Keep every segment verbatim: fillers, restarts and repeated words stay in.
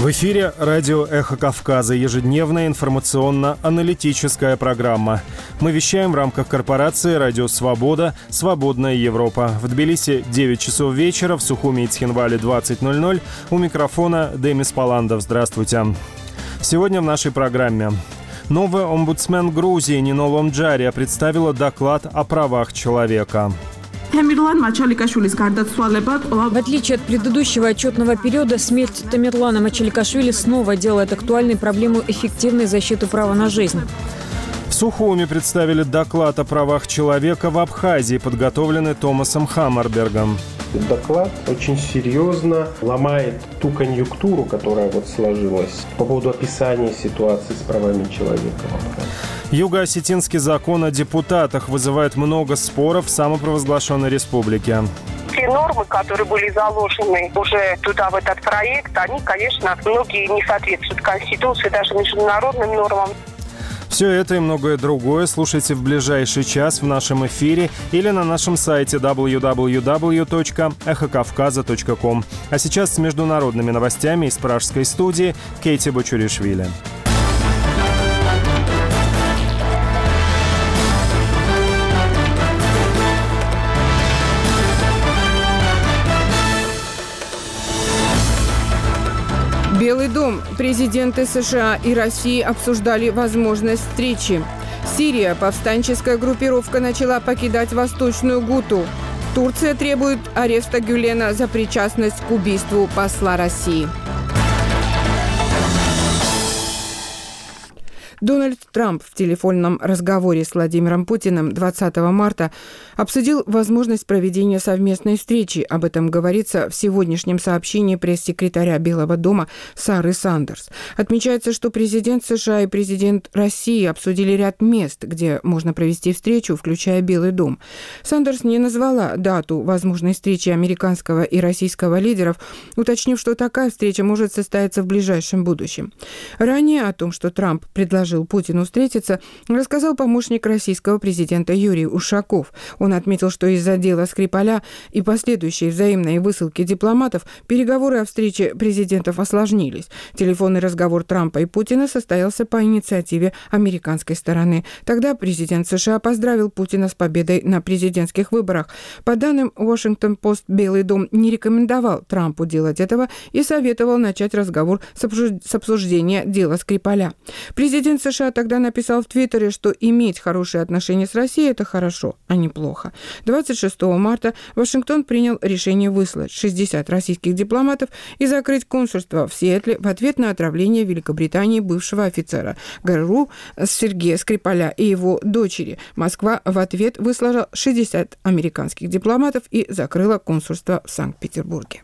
В эфире радио «Эхо Кавказа», ежедневная информационно-аналитическая программа. Мы вещаем в рамках корпорации «Радио Свобода. Свободная Европа». В Тбилиси девять часов вечера, в Сухуми и Цхинвале двадцать ноль ноль. У микрофона Демис Паландов. Здравствуйте. Сегодня в нашей программе. Новый омбудсмен Грузии Нино Ломджария представила доклад о правах человека. В отличие от предыдущего отчетного периода, смерть Тамерлана Мачаликашвили снова делает актуальной проблему эффективной защиты права на жизнь. В Сухуми представили доклад о правах человека в Абхазии, подготовленный Томасом Хаммербергом. Доклад очень серьезно ломает ту конъюнктуру, которая вот сложилась по поводу описания ситуации с правами человека в Абхазии. Юго-осетинский закон о депутатах вызывает много споров в самопровозглашенной республике. Те нормы, которые были заложены уже туда, в этот проект, они, конечно, многие не соответствуют Конституции, даже международным нормам. Все это и многое другое слушайте в ближайший час в нашем эфире или на нашем сайте дабл ю дабл ю дабл ю точка эхо кавказа точка ком. А сейчас с международными новостями из пражской студии Кейти Бочуришвили. Белый дом. Президенты США и России обсуждали возможность встречи. Сирия. Повстанческая группировка начала покидать Восточную Гуту. Турция требует ареста Гюлена за причастность к убийству посла России. Дональд Трамп в телефонном разговоре с Владимиром Путиным двадцатого марта обсудил возможность проведения совместной встречи. Об этом говорится в сегодняшнем сообщении пресс-секретаря Белого дома Сары Сандерс. Отмечается, что президент США и президент России обсудили ряд мест, где можно провести встречу, включая Белый дом. Сандерс не назвала дату возможной встречи американского и российского лидеров, уточнив, что такая встреча может состояться в ближайшем будущем. Ранее о том, что Трамп предложил Путину встретиться, рассказал помощник российского президента Юрий Ушаков. Он отметил, что из-за дела Скрипаля и последующей взаимной высылки дипломатов переговоры о встрече президентов осложнились. Телефонный разговор Трампа и Путина состоялся по инициативе американской стороны. Тогда президент США поздравил Путина с победой на президентских выборах. По данным Washington Post, Белый дом не рекомендовал Трампу делать этого и советовал начать разговор с обсуждения дела Скрипаля. Президент США тогда написал в Твиттере, что иметь хорошие отношения с Россией – это хорошо, а не плохо. двадцать шестого марта Вашингтон принял решение выслать шестьдесят российских дипломатов и закрыть консульство в Сиэтле в ответ на отравление Великобритании бывшего офицера ГРУ Сергея Скрипаля и его дочери. Москва в ответ выслала шестьдесят американских дипломатов и закрыла консульство в Санкт-Петербурге.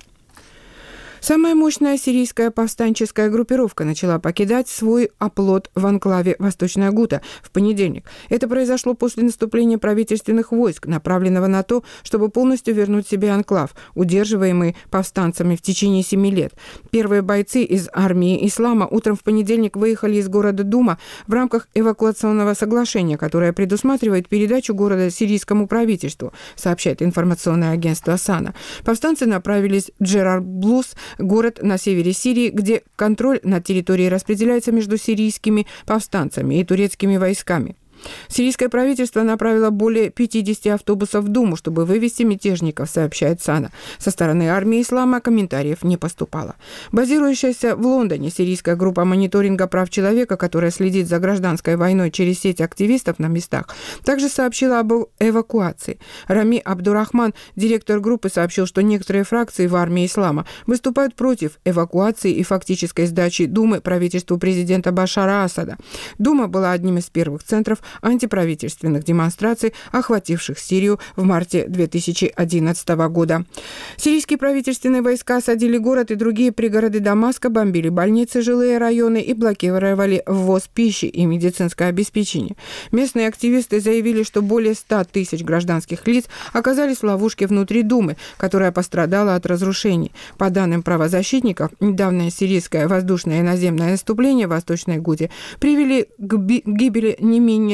Самая мощная сирийская повстанческая группировка начала покидать свой оплот в анклаве Восточная Гута в понедельник. Это произошло после наступления правительственных войск, направленного на то, чтобы полностью вернуть себе анклав, удерживаемый повстанцами в течение семи лет. Первые бойцы из армии Ислама утром в понедельник выехали из города Дума в рамках эвакуационного соглашения, которое предусматривает передачу города сирийскому правительству, сообщает информационное агентство САНА. Повстанцы направились в Джерарблус, город на севере Сирии, где контроль над территорией распределяется между сирийскими повстанцами и турецкими войсками. Сирийское правительство направило более пятьдесят автобусов в Думу, чтобы вывести мятежников, сообщает САНА. Со стороны армии Ислама комментариев не поступало. Базирующаяся в Лондоне сирийская группа мониторинга прав человека, которая следит за гражданской войной через сеть активистов на местах, также сообщила об эвакуации. Рами Абдурахман, директор группы, сообщил, что некоторые фракции в армии Ислама выступают против эвакуации и фактической сдачи Думы правительству президента Башара Асада. Дума была одним из первых центров антиправительственных демонстраций, охвативших Сирию в марте две тысячи одиннадцатого года. Сирийские правительственные войска осадили город и другие пригороды Дамаска, бомбили больницы, жилые районы и блокировали ввоз пищи и медицинское обеспечение. Местные активисты заявили, что более ста тысяч гражданских лиц оказались в ловушке внутри Думы, которая пострадала от разрушений. По данным правозащитников, недавнее сирийское воздушное и наземное наступление в Восточной Гуте привели к гибели не менее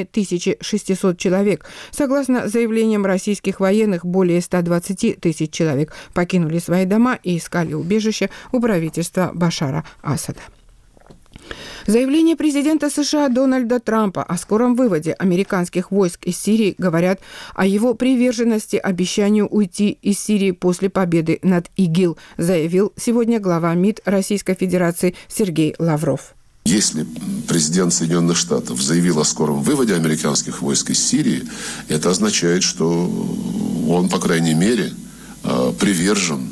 районе тысяча шестьсот человек. Согласно заявлениям российских военных, более ста двадцати тысяч человек покинули свои дома и искали убежище у правительства Башара Асада. Заявления президента США Дональда Трампа о скором выводе американских войск из Сирии говорят о его приверженности обещанию уйти из Сирии после победы над ИГИЛ, заявил сегодня глава МИД Российской Федерации Сергей Лавров. Если президент Соединенных Штатов заявил о скором выводе американских войск из Сирии, это означает, что он, по крайней мере, привержен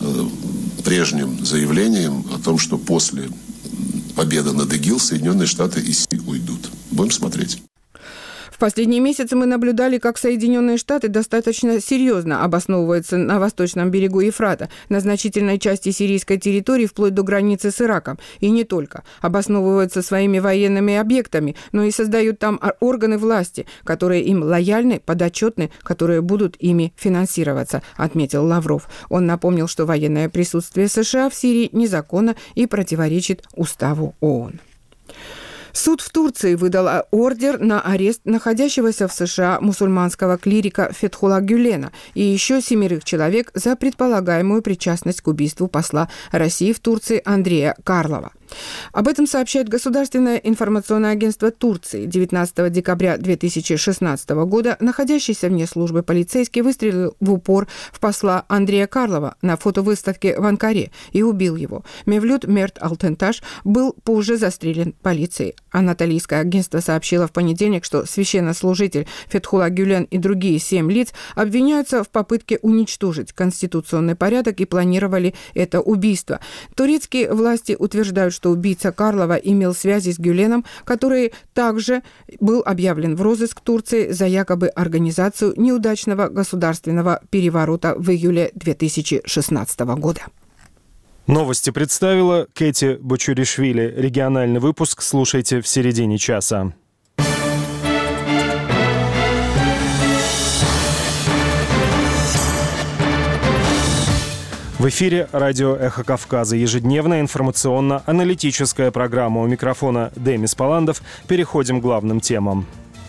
прежним заявлениям о том, что после победы над ИГИЛ Соединенные Штаты из Сирии уйдут. Будем смотреть. В последние месяцы мы наблюдали, как Соединенные Штаты достаточно серьезно обосновываются на восточном берегу Ефрата, на значительной части сирийской территории, вплоть до границы с Ираком. И не только. Обосновываются своими военными объектами, но и создают там органы власти, которые им лояльны, подотчетны, которые будут ими финансироваться, отметил Лавров. Он напомнил, что военное присутствие США в Сирии незаконно и противоречит уставу ООН. Суд в Турции выдал ордер на арест находящегося в США мусульманского клирика Фетхулла Гюлена и еще семерых человек за предполагаемую причастность к убийству посла России в Турции Андрея Карлова. Об этом сообщает Государственное информационное агентство Турции. девятнадцатого декабря две тысячи шестнадцатого года находящийся вне службы полицейский выстрелил в упор в посла Андрея Карлова на фотовыставке в Анкаре и убил его. Мевлют Мерт Алтенташ был позже застрелен полицией. Анатолийское агентство сообщило в понедельник, что священнослужитель Фетхулла Гюлен и другие семь лиц обвиняются в попытке уничтожить конституционный порядок и планировали это убийство. Турецкие власти утверждают, что убийца Карлова имел связи с Гюленом, который также был объявлен в розыск Турции за якобы организацию неудачного государственного переворота в июле две тысячи шестнадцатого года. Новости представила Кэти Бочуришвили. Региональный выпуск слушайте в середине часа. В эфире радио «Эхо Кавказа». Ежедневная информационно-аналитическая программа. У микрофона Демис Паландов. Переходим к главным темам.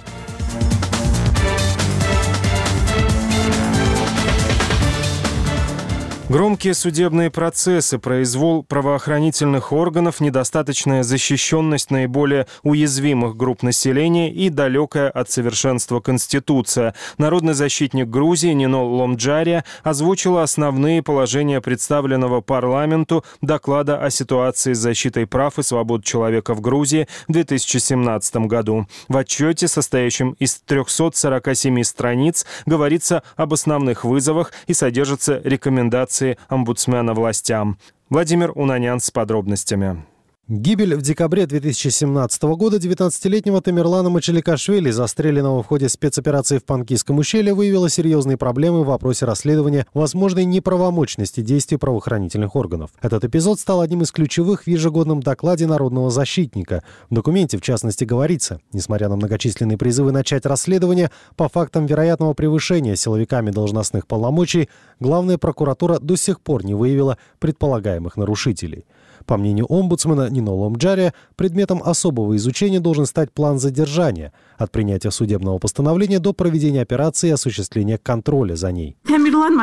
Громкие судебные процессы, произвол правоохранительных органов, недостаточная защищенность наиболее уязвимых групп населения и далекая от совершенства Конституция. Народный защитник Грузии Нино Ломджария озвучила основные положения представленного парламенту доклада о ситуации с защитой прав и свобод человека в Грузии в две тысячи семнадцатом году. В отчете, состоящем из трёхсот сорока семи страниц, говорится об основных вызовах и содержатся рекомендации омбудсмена властям. Владимир Унанян с подробностями. Гибель в декабре две тысячи семнадцатого года девятнадцатилетнего Тамерлана Мачаликашвили, застреленного в ходе спецоперации в Панкийском ущелье, выявила серьезные проблемы в вопросе расследования возможной неправомочности действий правоохранительных органов. Этот эпизод стал одним из ключевых в ежегодном докладе народного защитника. В документе, в частности, говорится, несмотря на многочисленные призывы начать расследование по фактам вероятного превышения силовиками должностных полномочий, главная прокуратура до сих пор не выявила предполагаемых нарушителей. По мнению омбудсмена Нино Ломджария, предметом особого изучения должен стать план задержания от принятия судебного постановления до проведения операции и осуществления контроля за ней. В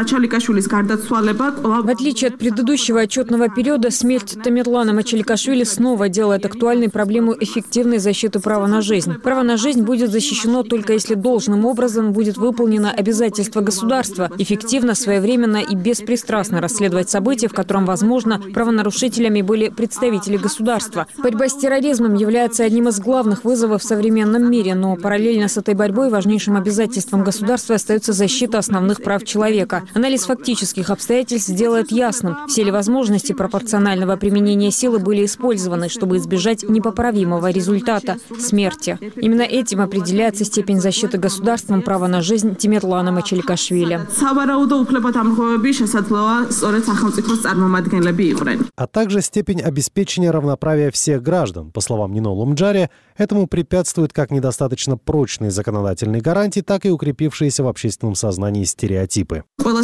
отличие от предыдущего отчетного периода, смерть Тамерлана Мачаликашвили снова делает актуальной проблему эффективной защиты права на жизнь. Право на жизнь будет защищено только если должным образом будет выполнено обязательство государства эффективно, своевременно и беспристрастно расследовать события, в котором, возможно, правонарушителями были представители государства. Борьба с терроризмом является одним из главных вызовов в современном мире, но параллельно с этой борьбой важнейшим обязательством государства остается защита основных прав человека. Анализ фактических обстоятельств сделает ясным, все ли возможности пропорционального применения силы были использованы, чтобы избежать непоправимого результата – смерти. Именно этим определяется степень защиты государством права на жизнь Тамерлана Мачаликашвили. А также степень степень обеспечения равноправия всех граждан. По словам Нино Лумджари, этому препятствуют как недостаточно прочные законодательные гарантии, так и укрепившиеся в общественном сознании стереотипы.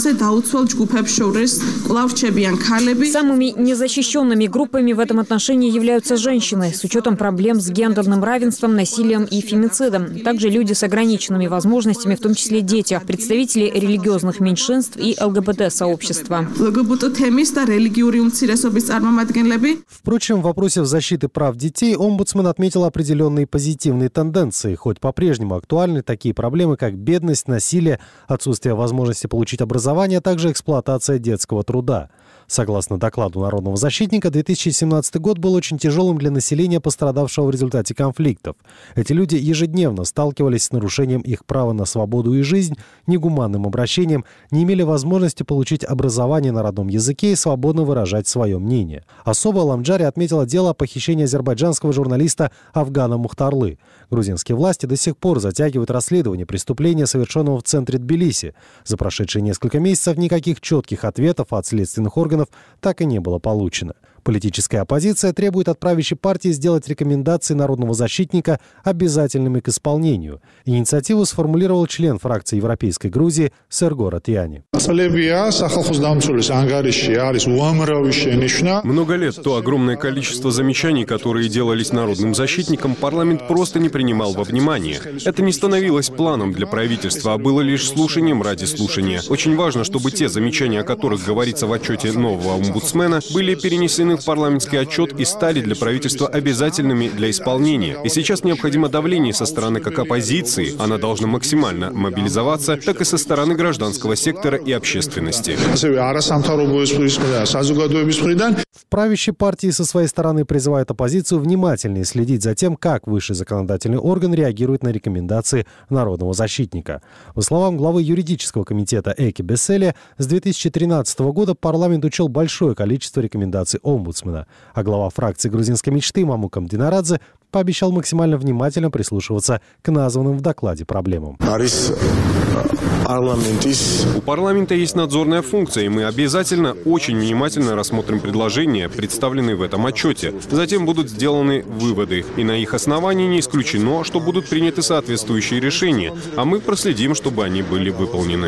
Самыми незащищенными группами в этом отношении являются женщины, с учетом проблем с гендерным равенством, насилием и фемицидом. Также люди с ограниченными возможностями, в том числе дети, представители религиозных меньшинств и ЛГБТ-сообщества. Впрочем, в вопросе защиты прав детей омбудсмен отметил определенные позитивные тенденции, хоть по-прежнему актуальны такие проблемы, как бедность, насилие, отсутствие возможности получить образование, а также эксплуатация детского труда. Согласно докладу народного защитника, две тысячи семнадцатый год был очень тяжелым для населения, пострадавшего в результате конфликтов. Эти люди ежедневно сталкивались с нарушением их права на свободу и жизнь, негуманным обращением, не имели возможности получить образование на родном языке и свободно выражать свое мнение. Особо Ламджари отметила дело о похищении азербайджанского журналиста Афгана Мухтарлы. Грузинские власти до сих пор затягивают расследование преступления, совершенного в центре Тбилиси. За прошедшие несколько месяцев никаких четких ответов от следственных органов так и не было получено. Политическая оппозиция требует от правящей партии сделать рекомендации народного защитника обязательными к исполнению. Инициативу сформулировал член фракции Европейской Грузии Серго Ратьяни. Много лет то огромное количество замечаний, которые делались народным защитником, парламент просто не принимал во внимание. Это не становилось планом для правительства, а было лишь слушанием ради слушания. Очень важно, чтобы те замечания, о которых говорится в отчете нового омбудсмена, были перенесены в парламентский отчет и стали для правительства обязательными для исполнения. И сейчас необходимо давление со стороны как оппозиции, она должна максимально мобилизоваться, так и со стороны гражданского сектора и общественности. В правящей партии со своей стороны призывают оппозицию внимательнее следить за тем, как высший законодательный орган реагирует на рекомендации народного защитника. По словам главы юридического комитета Эки Бесселия, с две тысячи тринадцатого года парламент учел большое количество рекомендаций омбудсмена, а глава фракции грузинской мечты Мамукам Динарадзе пообещал максимально внимательно прислушиваться к названным в докладе проблемам. У парламента есть надзорная функция, и мы обязательно очень внимательно рассмотрим предложения, представленные в этом отчете. Затем будут сделаны выводы, и на их основании не исключено, что будут приняты соответствующие решения, а мы проследим, чтобы они были выполнены.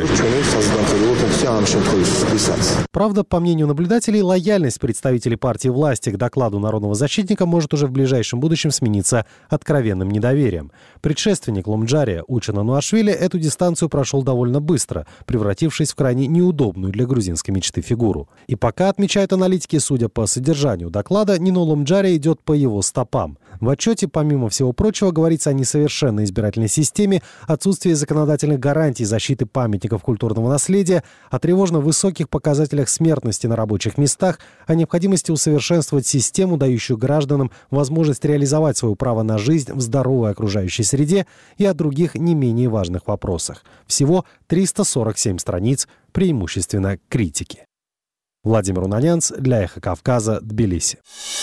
Правда, по мнению наблюдателей, лояльность представителей партии власти к докладу народного защитника может уже в ближайшем будущем смениться откровенным недоверием. Предшественник Лумджари Учена Нуашвили эту дистанцию прошел довольно быстро, превратившись в крайне неудобную для грузинской мечты фигуру. И пока, отмечают аналитики, судя по содержанию доклада, Нино Лумджари идет по его стопам. В отчете, помимо всего прочего, говорится о несовершенной избирательной системе, отсутствии законодательных гарантий защиты памятников культурного наследия, о тревожно высоких показателях смертности на рабочих местах, о необходимости усовершенствовать систему, дающую гражданам возможность реализовать свое право на жизнь в здоровой окружающей среде, и о других не менее важных вопросах. Всего триста сорок семь страниц, преимущественно критики. Владимир Унанянц для «Эхо Кавказа», Тбилиси.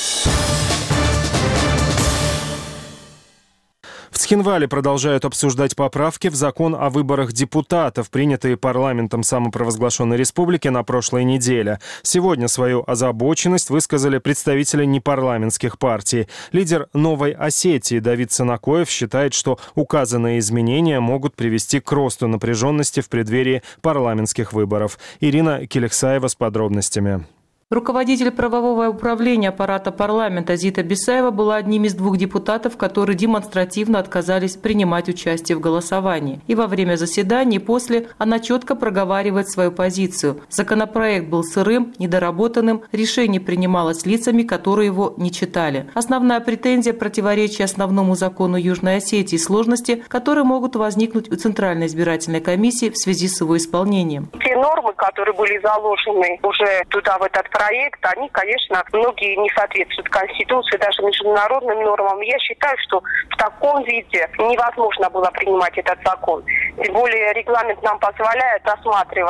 В Цхинвале продолжают обсуждать поправки в закон о выборах депутатов, принятые парламентом самопровозглашенной республики на прошлой неделе. Сегодня свою озабоченность высказали представители непарламентских партий. Лидер Новой Осетии Давид Санакоев считает, что указанные изменения могут привести к росту напряженности в преддверии парламентских выборов. Ирина Келексаева с подробностями. Руководитель правового управления аппарата парламента Зита Бисаева была одним из двух депутатов, которые демонстративно отказались принимать участие в голосовании. И во время заседания, и после она четко проговаривает свою позицию. Законопроект был сырым, недоработанным, решение принималось лицами, которые его не читали. Основная претензия – противоречие основному закону Южной Осетии, сложности, которые могут возникнуть у Центральной избирательной комиссии в связи с его исполнением. Те нормы, которые были заложены уже туда, в этот проект, проект, они, конечно, многие не соответствуют Конституции, даже международным нормам. Я считаю, что в таком виде невозможно было принимать этот закон. Тем более регламент нам позволяет рассматривать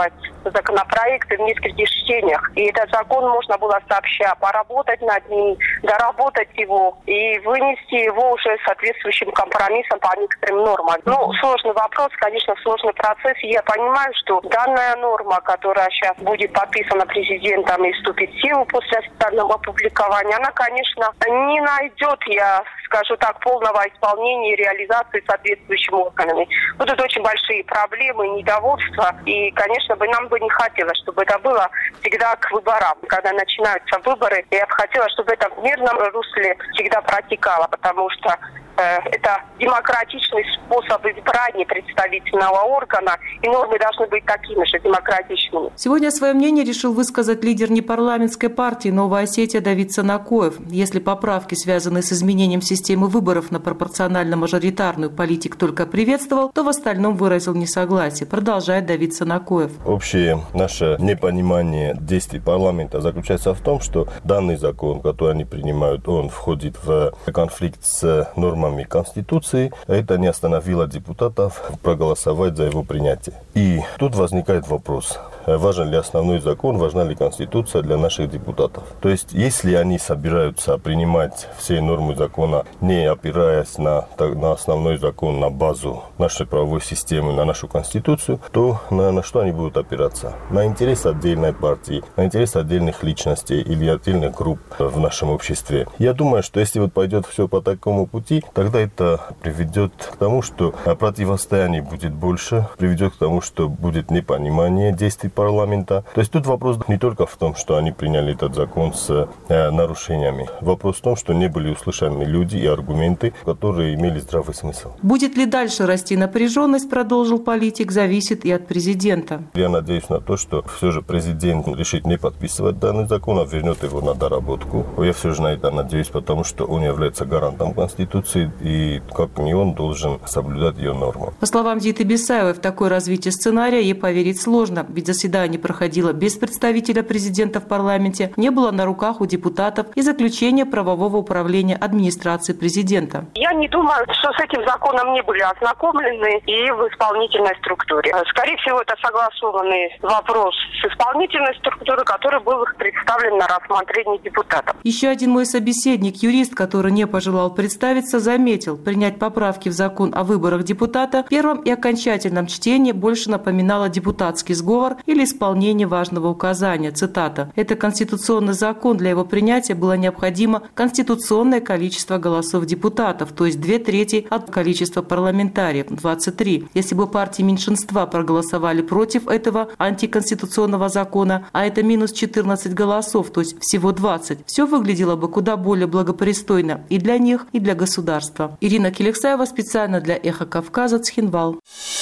законопроекты в нескольких чтениях. И этот закон можно было сообща поработать над ним, доработать его и вынести его уже соответствующим компромиссом по некоторым нормам. Ну, сложный вопрос, конечно, сложный процесс. И я понимаю, что данная норма, которая сейчас будет подписана президентом и вступит в силу после официального опубликования, она, конечно, не найдет, я скажу так, полного исполнения и реализации соответствующими органами. Будут очень большие проблемы, недовольства. И, конечно, бы нам бы не хотелось, чтобы это было всегда к выборам. Когда начинаются выборы, я бы хотела, чтобы это в мирном русле всегда протекало, потому что это демократичный способ избрания представительного органа, и нормы должны быть такими же демократичными. Сегодня свое мнение решил высказать лидер непарламентской партии «Новая Осетия» Давид Санакоев. Если поправки, связанные с изменением системы выборов на пропорционально-мажоритарную, политик только приветствовал, то в остальном выразил несогласие. Продолжает Давид Санакоев. Общее наше непонимание действий парламента заключается в том, что данный закон, который они принимают, он входит в конфликт с нормами Конституции, это не остановило депутатов проголосовать за его принятие. И тут возникает вопрос, важен ли основной закон, важна ли Конституция для наших депутатов. То есть, если они собираются принимать все нормы закона, не опираясь на, на основной закон, на базу нашей правовой системы, на нашу Конституцию, то на, на что они будут опираться? На интерес отдельной партии, на интерес отдельных личностей или отдельных групп в нашем обществе. Я думаю, что если вот пойдет все по такому пути, тогда это приведет к тому, что противостояний будет больше, приведет к тому, что будет непонимание действий парламента. То есть тут вопрос не только в том, что они приняли этот закон с э, нарушениями. Вопрос в том, что не были услышаны люди и аргументы, которые имели здравый смысл. Будет ли дальше расти напряженность, продолжил политик, зависит и от президента. Я надеюсь на то, что все же президент решит не подписывать данный закон, а вернет его на доработку. Я все же на это надеюсь, потому что он является гарантом Конституции, и как не он должен соблюдать ее нормы. По словам Зиты Бисаевой, в такое развитие сценария ей поверить сложно, ведь заседание проходило без представителя президента в парламенте, не было на руках у депутатов и заключения правового управления администрации президента. Я не думаю, что с этим законом не были ознакомлены и в исполнительной структуре. Скорее всего, это согласованный вопрос с исполнительной структурой, который был представлен на рассмотрение депутатов. Еще один мой собеседник, юрист, который не пожелал представиться, заметил, принять поправки в закон о выборах депутата в первом и окончательном чтении больше напоминало депутатский сговор или исполнение важного указания. Цитата. «Это конституционный закон. Для его принятия было необходимо конституционное количество голосов депутатов, то есть две трети от количества парламентариев, двадцать три. Если бы партии меньшинства проголосовали против этого антиконституционного закона, а это минус четырнадцать голосов, то есть всего двадцать, все выглядело бы куда более благопристойно и для них, и для государства». Ирина Келексаева специально для «Эхо Кавказа», Цхинвал.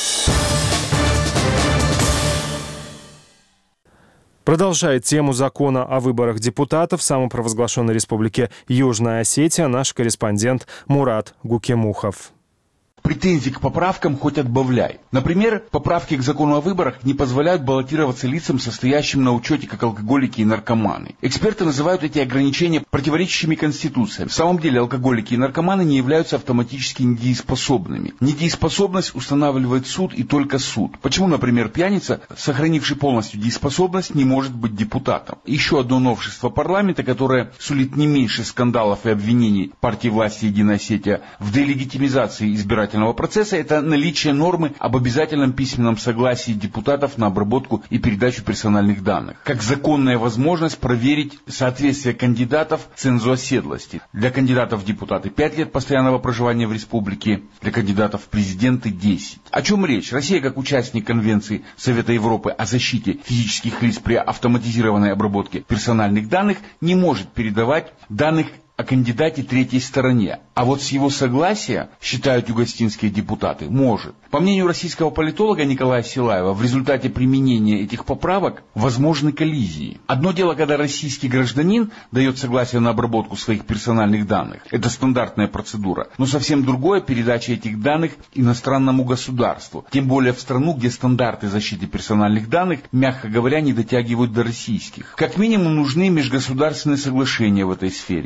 Продолжает тему закона о выборах депутатов в самопровозглашенной республике Южная Осетия наш корреспондент Мурат Гукемухов. Претензий к поправкам хоть отбавляй. Например, поправки к закону о выборах не позволяют баллотироваться лицам, состоящим на учете как алкоголики и наркоманы. Эксперты называют эти ограничения противоречащими Конституции. В самом деле алкоголики и наркоманы не являются автоматически недееспособными. Недееспособность устанавливает суд и только суд. Почему, например, пьяница, сохранивший полностью дееспособность, не может быть депутатом? Еще одно новшество парламента, которое сулит не меньше скандалов и обвинений партии власти «Единая Осетия» в делегитимизации избирательных процесса, это наличие нормы об обязательном письменном согласии депутатов на обработку и передачу персональных данных, как законная возможность проверить соответствие кандидатов цензу оседлости. Для кандидатов в депутаты пять лет постоянного проживания в республике, для кандидатов в президенты десять. О чем речь? Россия, как участник Конвенции Совета Европы о защите физических лиц при автоматизированной обработке персональных данных, не может передавать данных о кандидате третьей стороне. А вот с его согласия, считают югостинские депутаты, может. По мнению российского политолога Николая Силаева, в результате применения этих поправок возможны коллизии. Одно дело, когда российский гражданин дает согласие на обработку своих персональных данных. Это стандартная процедура. Но совсем другое передача этих данных иностранному государству. Тем более в страну, где стандарты защиты персональных данных, мягко говоря, не дотягивают до российских. Как минимум нужны межгосударственные соглашения в этой сфере, которые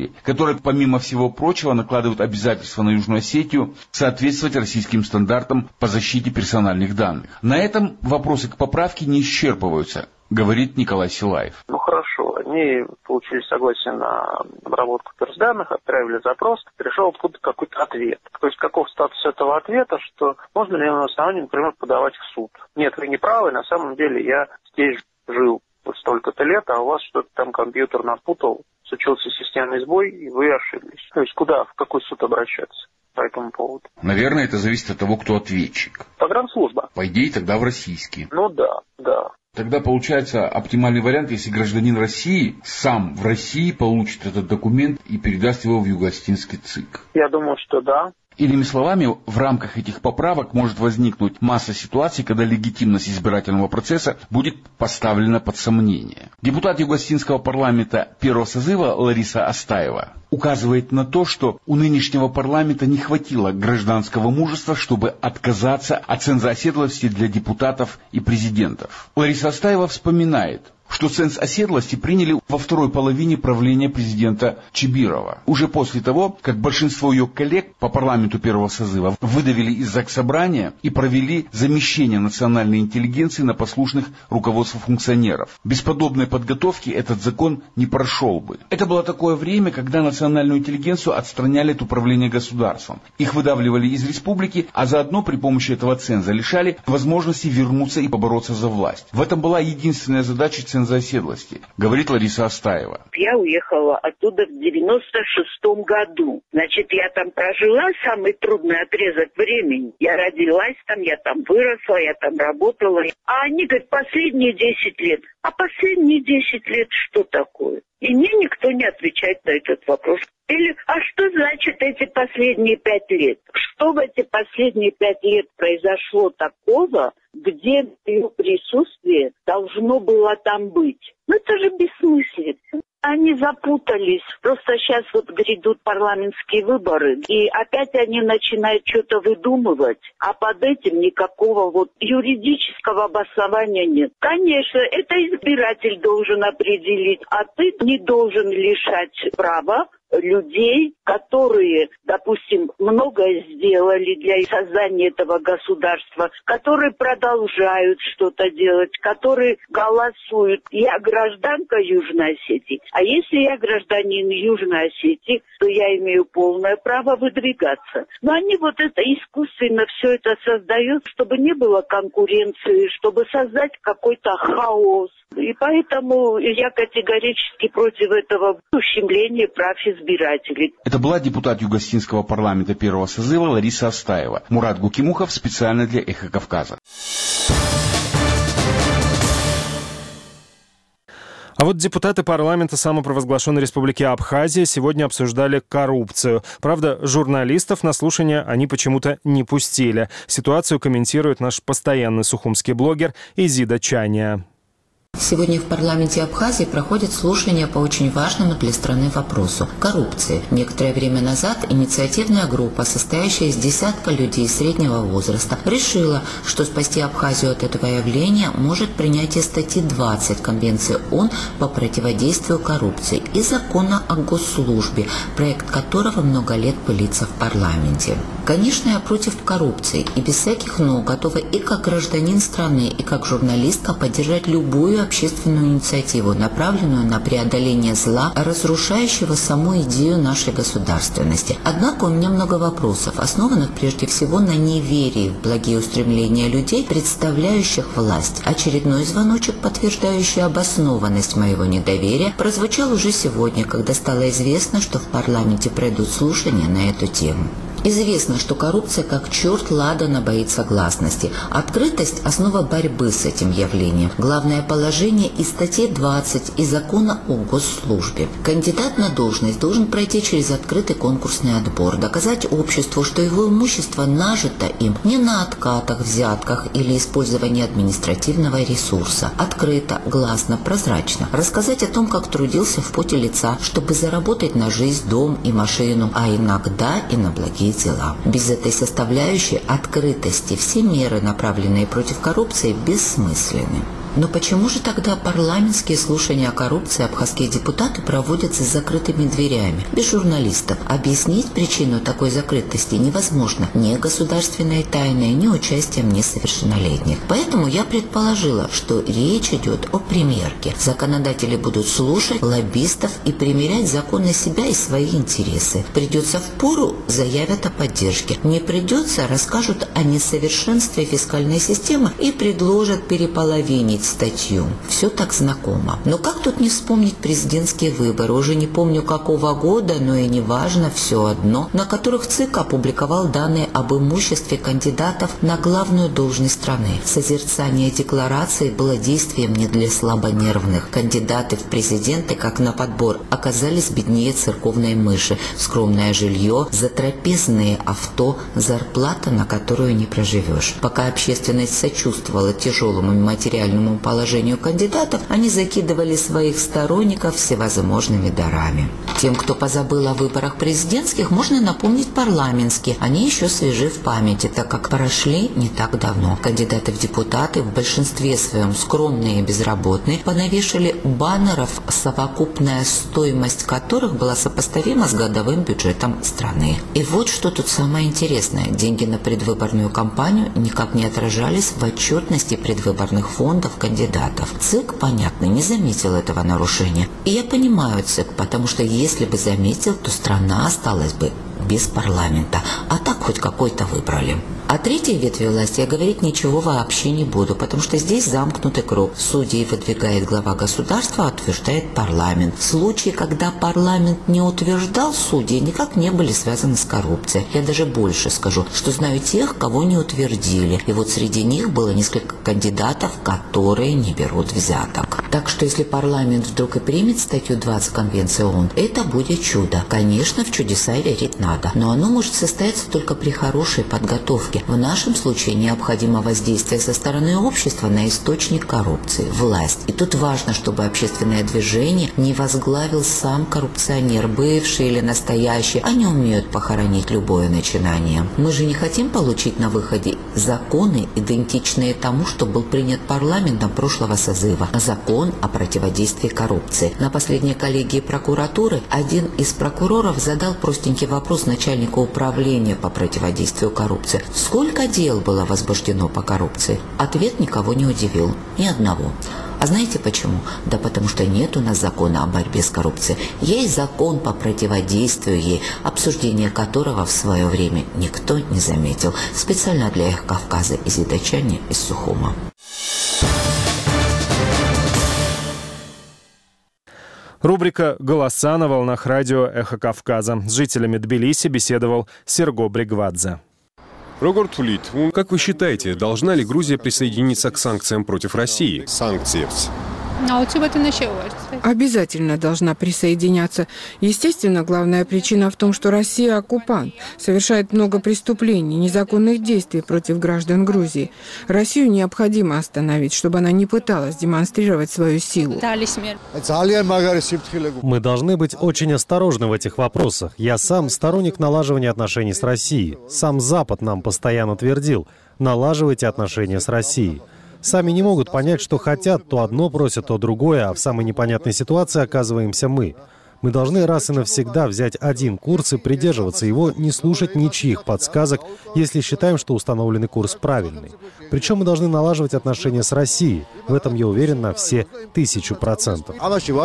которые, помимо всего прочего, накладывают обязательства на Южную Осетию соответствовать российским стандартам по защите персональных данных. На этом вопросы к поправке не исчерпываются, говорит Николай Силаев. Ну хорошо, они получили согласие на обработку персданных, отправили запрос, пришел откуда какой-то ответ. То есть каков статус этого ответа, что можно ли на основании, например, подавать в суд. Нет, вы не правы, на самом деле я здесь жил вот столько-то лет, а у вас что-то там компьютер напутал, случился системный сбой, и вы ошиблись. То есть куда, в какой суд обращаться по этому поводу? Наверное, это зависит от того, кто ответчик. Погранслужба. По идее, тогда в российский. Ну да, да. Тогда получается оптимальный вариант, если гражданин России сам в России получит этот документ и передаст его в Юго-Осетинский ЦИК. Я думаю, что да. Иными словами, в рамках этих поправок может возникнуть масса ситуаций, когда легитимность избирательного процесса будет поставлена под сомнение. Депутат Юго-Осетинского парламента первого созыва Лариса Астаева указывает на то, что у нынешнего парламента не хватило гражданского мужества, чтобы отказаться от ценза оседлости для депутатов и президентов. Лариса Астаева вспоминает, что ценз оседлости приняли во второй половине правления президента Чибирова. Уже после того, как большинство ее коллег по парламенту первого созыва выдавили из Заксобрания и провели замещение национальной интеллигенции на послушных руководству функционеров. Без подобной подготовки этот закон не прошел бы. Это было такое время, когда национальную интеллигенцию отстраняли от управления государством. Их выдавливали из республики, а заодно при помощи этого ценза лишали возможности вернуться и побороться за власть. В этом была единственная задача ценза оседлости, говорит Лариса Астаева. Я уехала оттуда в девяносто шестом году. Значит, я там прожила самый трудный отрезок времени. Я родилась там, я там выросла, я там работала. А они говорят, последние десять лет. А последние десять лет что такое? И мне никто не отвечает на этот вопрос. Или, а что значит эти последние пять лет? Что в эти последние пять лет произошло такого, где ее присутствие должно было там быть? Ну это же бессмыслица. Они запутались. Просто сейчас вот грядут парламентские выборы, и опять они начинают что-то выдумывать, а под этим никакого вот юридического обоснования нет. Конечно, это избиратель должен определить, а ты не должен лишать права людей, которые, допустим, многое сделали для создания этого государства, которые продолжают что-то делать, которые голосуют. Я гражданка Южной Осетии, а если я гражданин Южной Осетии, то я имею полное право выдвигаться. Но они вот это искусственно все это создают, чтобы не было конкуренции, чтобы создать какой-то хаос. И поэтому я категорически против этого ущемления прав избирателей. Это была депутат Юго-Осетинского парламента первого созыва Лариса Астаева. Мурат Гукимухов специально для «Эхо Кавказа». А вот депутаты парламента самопровозглашенной республики Абхазия сегодня обсуждали коррупцию. Правда, журналистов на слушание они почему-то не пустили. Ситуацию комментирует наш постоянный сухумский блогер Изида Чания. Сегодня в парламенте Абхазии проходит слушание по очень важному для страны вопросу – коррупции. Некоторое время назад инициативная группа, состоящая из десятка людей среднего возраста, решила, что спасти Абхазию от этого явления может принятие статьи двадцать Конвенции ООН по противодействию коррупции и закона о госслужбе, проект которого много лет пылится в парламенте. Конечно, я против коррупции и без всяких «но» готова и как гражданин страны, и как журналистка поддержать любую общественную инициативу, направленную на преодоление зла, разрушающего саму идею нашей государственности. Однако у меня много вопросов, основанных прежде всего на неверии в благие устремления людей, представляющих власть. Очередной звоночек, подтверждающий обоснованность моего недоверия, прозвучал уже сегодня, когда стало известно, что в парламенте пройдут слушания на эту тему. Известно, что коррупция как черт ладана боится гласности. Открытость – основа борьбы с этим явлением. Главное положение из статьи двадцать и закона о госслужбе. Кандидат на должность должен пройти через открытый конкурсный отбор, доказать обществу, что его имущество нажито им не на откатах, взятках или использовании административного ресурса. Открыто, гласно, прозрачно. Рассказать о том, как трудился в поте лица, чтобы заработать на жизнь, дом и машину, а иногда и на благие дела. Без этой составляющей открытости все меры, направленные против коррупции, бессмысленны. Но почему же тогда парламентские слушания о коррупции абхазские депутаты проводятся с закрытыми дверями, без журналистов? Объяснить причину такой закрытости невозможно ни государственной тайной, ни участием несовершеннолетних. Поэтому я предположила, что речь идет о примерке. Законодатели будут слушать лоббистов и примерять закон на себя и свои интересы. Придется впору, заявят о поддержке. Не придется, расскажут о несовершенстве фискальной системы и предложат переполовинить статью. Все так знакомо. Но как тут не вспомнить президентские выборы? Уже не помню какого года, но и не важно, все одно, на которых ЦИК опубликовал данные об имуществе кандидатов на главную должность страны. Созерцание декларации было действием не для слабонервных. Кандидаты в президенты, как на подбор, оказались беднее церковной мыши. Скромное жилье, затрапезные авто, зарплата, на которую не проживешь. Пока общественность сочувствовала тяжелому материальному положению кандидатов, они закидывали своих сторонников всевозможными дарами. Тем, кто позабыл о выборах президентских, можно напомнить парламентские. Они еще свежи в памяти, так как прошли не так давно. Кандидаты в депутаты, в большинстве своем скромные и безработные, понавешали баннеров, совокупная стоимость которых была сопоставима с годовым бюджетом страны. И вот что тут самое интересное. Деньги на предвыборную кампанию никак не отражались в отчетности предвыборных фондов кандидатов. ЦИК, понятно, не заметил этого нарушения. И я понимаю ЦИК, потому что если бы заметил, то страна осталась бы без парламента. А так хоть какой-то выбрали. О третьей ветви власти я говорить ничего вообще не буду, потому что здесь замкнутый круг. Судей выдвигает глава государства, а утверждает парламент. Случаи, когда парламент не утверждал судей, никак не были связаны с коррупцией. Я даже больше скажу, что знаю тех, кого не утвердили. И вот среди них было несколько кандидатов, которые не берут взяток. Так что если парламент вдруг и примет статью двадцать Конвенции ООН, это будет чудо. Конечно, в чудеса верить надо, но оно может состояться только при хорошей подготовке. В нашем случае необходимо воздействие со стороны общества на источник коррупции – власть. И тут важно, чтобы общественное движение не возглавил сам коррупционер, бывший или настоящий. Они умеют похоронить любое начинание. Мы же не хотим получить на выходе законы, идентичные тому, что был принят парламентом прошлого созыва. Закон о противодействии коррупции. На последней коллегии прокуратуры один из прокуроров задал простенький вопрос начальнику управления по противодействию коррупции. Сколько дел было возбуждено по коррупции? Ответ никого не удивил. Ни одного. А знаете почему? Да потому что нет у нас закона о борьбе с коррупцией. Есть закон по противодействию ей, обсуждение которого в свое время никто не заметил. Специально для Эхо Кавказа из Ядачани, из Сухума. Рубрика «Голоса» на волнах радио «Эхо Кавказа». С жителями Тбилиси беседовал Серго Бригвадзе. Как вы считаете, должна ли Грузия присоединиться к санкциям против России? Санкции. Обязательно должна присоединяться. Естественно, главная причина в том, что Россия оккупант, совершает много преступлений, незаконных действий против граждан Грузии. Россию необходимо остановить, чтобы она не пыталась демонстрировать свою силу. Мы должны быть очень осторожны в этих вопросах. Я сам сторонник налаживания отношений с Россией. Сам Запад нам постоянно твердил: налаживайте отношения с Россией. Сами не могут понять, что хотят, то одно просят, то другое, а в самой непонятной ситуации оказываемся мы. Мы должны раз и навсегда взять один курс и придерживаться его, не слушать ничьих подсказок, если считаем, что установленный курс правильный. Причем мы должны налаживать отношения с Россией. В этом я уверен на все тысячу процентов.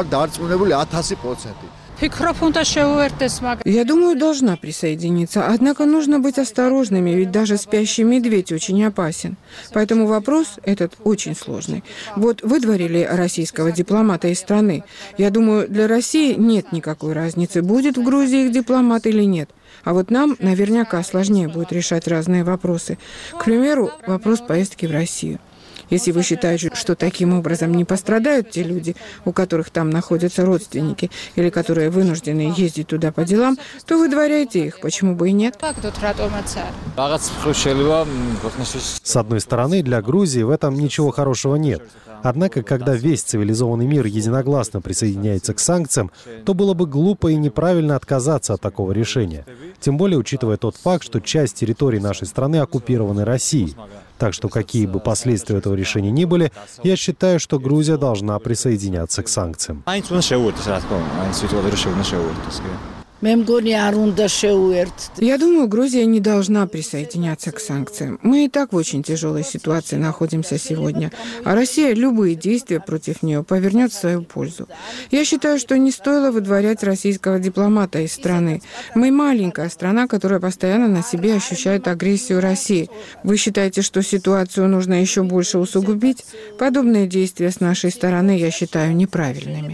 Я думаю, должна присоединиться. Однако нужно быть осторожными, ведь даже спящий медведь очень опасен. Поэтому вопрос этот очень сложный. Вот выдворили российского дипломата из страны. Я думаю, для России нет никакой разницы, будет в Грузии их дипломат или нет. А вот нам наверняка сложнее будет решать разные вопросы. К примеру, вопрос поездки в Россию. Если вы считаете, что таким образом не пострадают те люди, у которых там находятся родственники, или которые вынуждены ездить туда по делам, то выдворяйте их, почему бы и нет? С одной стороны, для Грузии в этом ничего хорошего нет. Однако, когда весь цивилизованный мир единогласно присоединяется к санкциям, то было бы глупо и неправильно отказаться от такого решения. Тем более, учитывая тот факт, что часть территории нашей страны оккупированы Россией. Так что какие бы последствия этого решения ни были, я считаю, что Грузия должна присоединяться к санкциям. Я думаю, Грузия не должна присоединяться к санкциям. Мы и так в очень тяжелой ситуации находимся сегодня, а Россия любые действия против нее повернет в свою пользу. Я считаю, что не стоило выдворять российского дипломата из страны. Мы маленькая страна, которая постоянно на себе ощущает агрессию России. Вы считаете, что ситуацию нужно еще больше усугубить? Подобные действия с нашей стороны я считаю неправильными.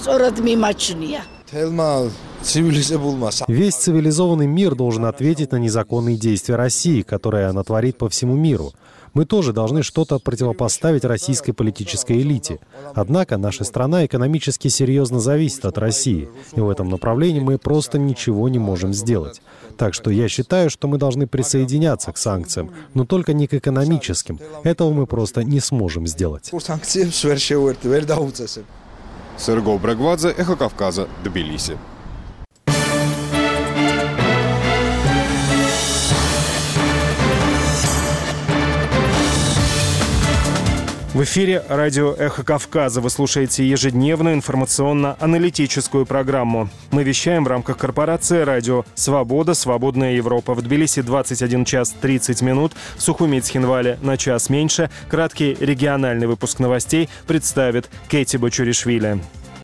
Весь цивилизованный мир должен ответить на незаконные действия России, которые она творит по всему миру. Мы тоже должны что-то противопоставить российской политической элите. Однако наша страна экономически серьезно зависит от России, и в этом направлении мы просто ничего не можем сделать. Так что я считаю, что мы должны присоединяться к санкциям, но только не к экономическим. Этого мы просто не сможем сделать. Серго Брагвадзе, Эхо Кавказа, Тбилиси. В эфире радио «Эхо Кавказа». Вы слушаете ежедневную информационно-аналитическую программу. Мы вещаем в рамках корпорации «Радио Свобода. Свободная Европа». В Тбилиси двадцать один час тридцать минут, в Сухуми и Цхинвале на час меньше. Краткий региональный выпуск новостей представит Кэти Бочуришвили.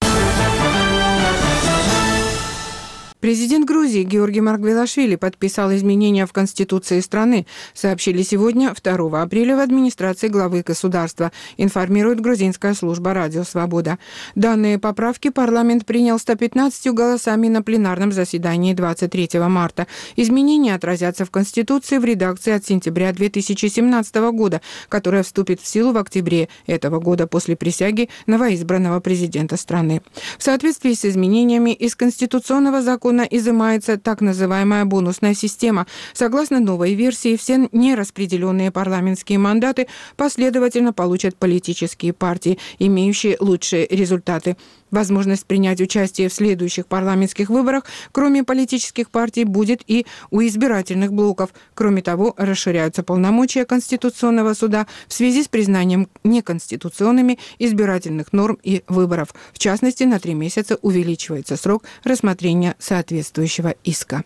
Президент Грузии Георгий Маргвелашвили подписал изменения в Конституции страны, сообщили сегодня, второго апреля, в администрации главы государства, информирует грузинская служба «Радио Свобода». Данные поправки парламент принял сто пятнадцатью голосами на пленарном заседании двадцать третьего марта. Изменения отразятся в Конституции в редакции от сентября две тысячи семнадцатого года, которая вступит в силу в октябре этого года после присяги новоизбранного президента страны. В соответствии с изменениями из Конституционного закона изымается так называемая бонусная система. Согласно новой версии, все нераспределенные парламентские мандаты последовательно получат политические партии, имеющие лучшие результаты. Возможность принять участие в следующих парламентских выборах, кроме политических партий, будет и у избирательных блоков. Кроме того, расширяются полномочия Конституционного суда в связи с признанием неконституционными избирательных норм и выборов. В частности, на три месяца увеличивается срок рассмотрения соответствующего иска.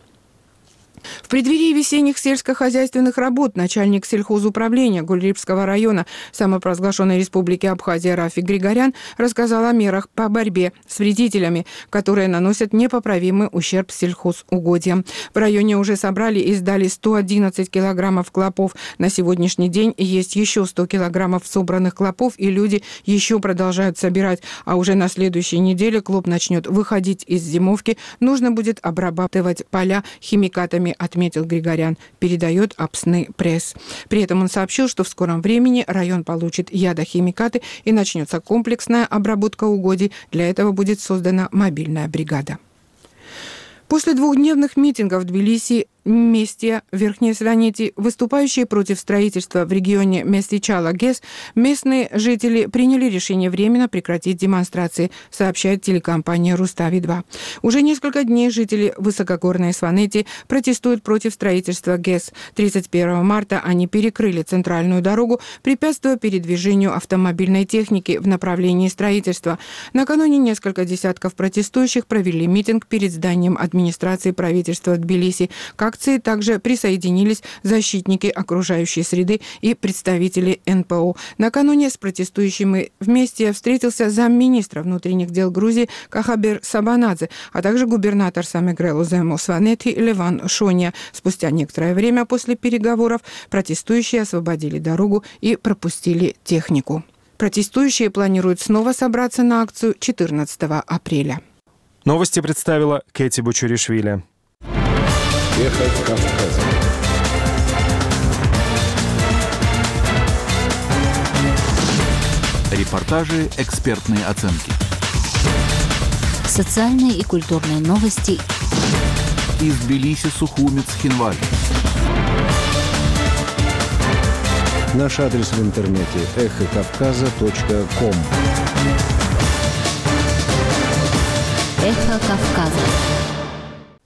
В преддверии весенних сельскохозяйственных работ начальник сельхозуправления Гульрипского района самопровозглашенной республики Абхазия Рафик Григорян рассказал о мерах по борьбе с вредителями, которые наносят непоправимый ущерб сельхозугодьям. В районе уже собрали и сдали сто одиннадцать килограммов клопов. На сегодняшний день есть еще сто килограммов собранных клопов, и люди еще продолжают собирать. А уже на следующей неделе клоп начнет выходить из зимовки. Нужно будет обрабатывать поля химикатами, отметил Григорян, передает Апсны пресс. При этом он сообщил, что в скором времени район получит ядохимикаты и начнется комплексная обработка угодий. Для этого будет создана мобильная бригада. После двухдневных митингов в Тбилиси, Месте, Верхней Сванети, выступающие против строительства в регионе Местичала-Гес, местные жители приняли решение временно прекратить демонстрации, сообщает телекомпания Рустави-два. Уже несколько дней жители высокогорной Сванети протестуют против строительства ГЭС. тридцать первого марта они перекрыли центральную дорогу, препятствуя передвижению автомобильной техники в направлении строительства. Накануне несколько десятков протестующих провели митинг перед зданием администрации правительства Тбилиси. К акции также присоединились защитники окружающей среды и представители эн пэ о. Накануне с протестующими вместе встретился замминистра внутренних дел Грузии Кахабер Сабанадзе, а также губернатор Самегрелу Зему Сванети Леван Шония. Спустя некоторое время после переговоров протестующие освободили дорогу и пропустили технику. Протестующие планируют снова собраться на акцию четырнадцатого апреля. Новости представила Кэти Бочуришвили. Эхо Кавказа. Репортажи, экспертные оценки. Социальные и культурные новости. Из Тбилиси, Сухуми, Цхинвали. Наш адрес в интернете эхо кавказа точка ком. Эхо Кавказа.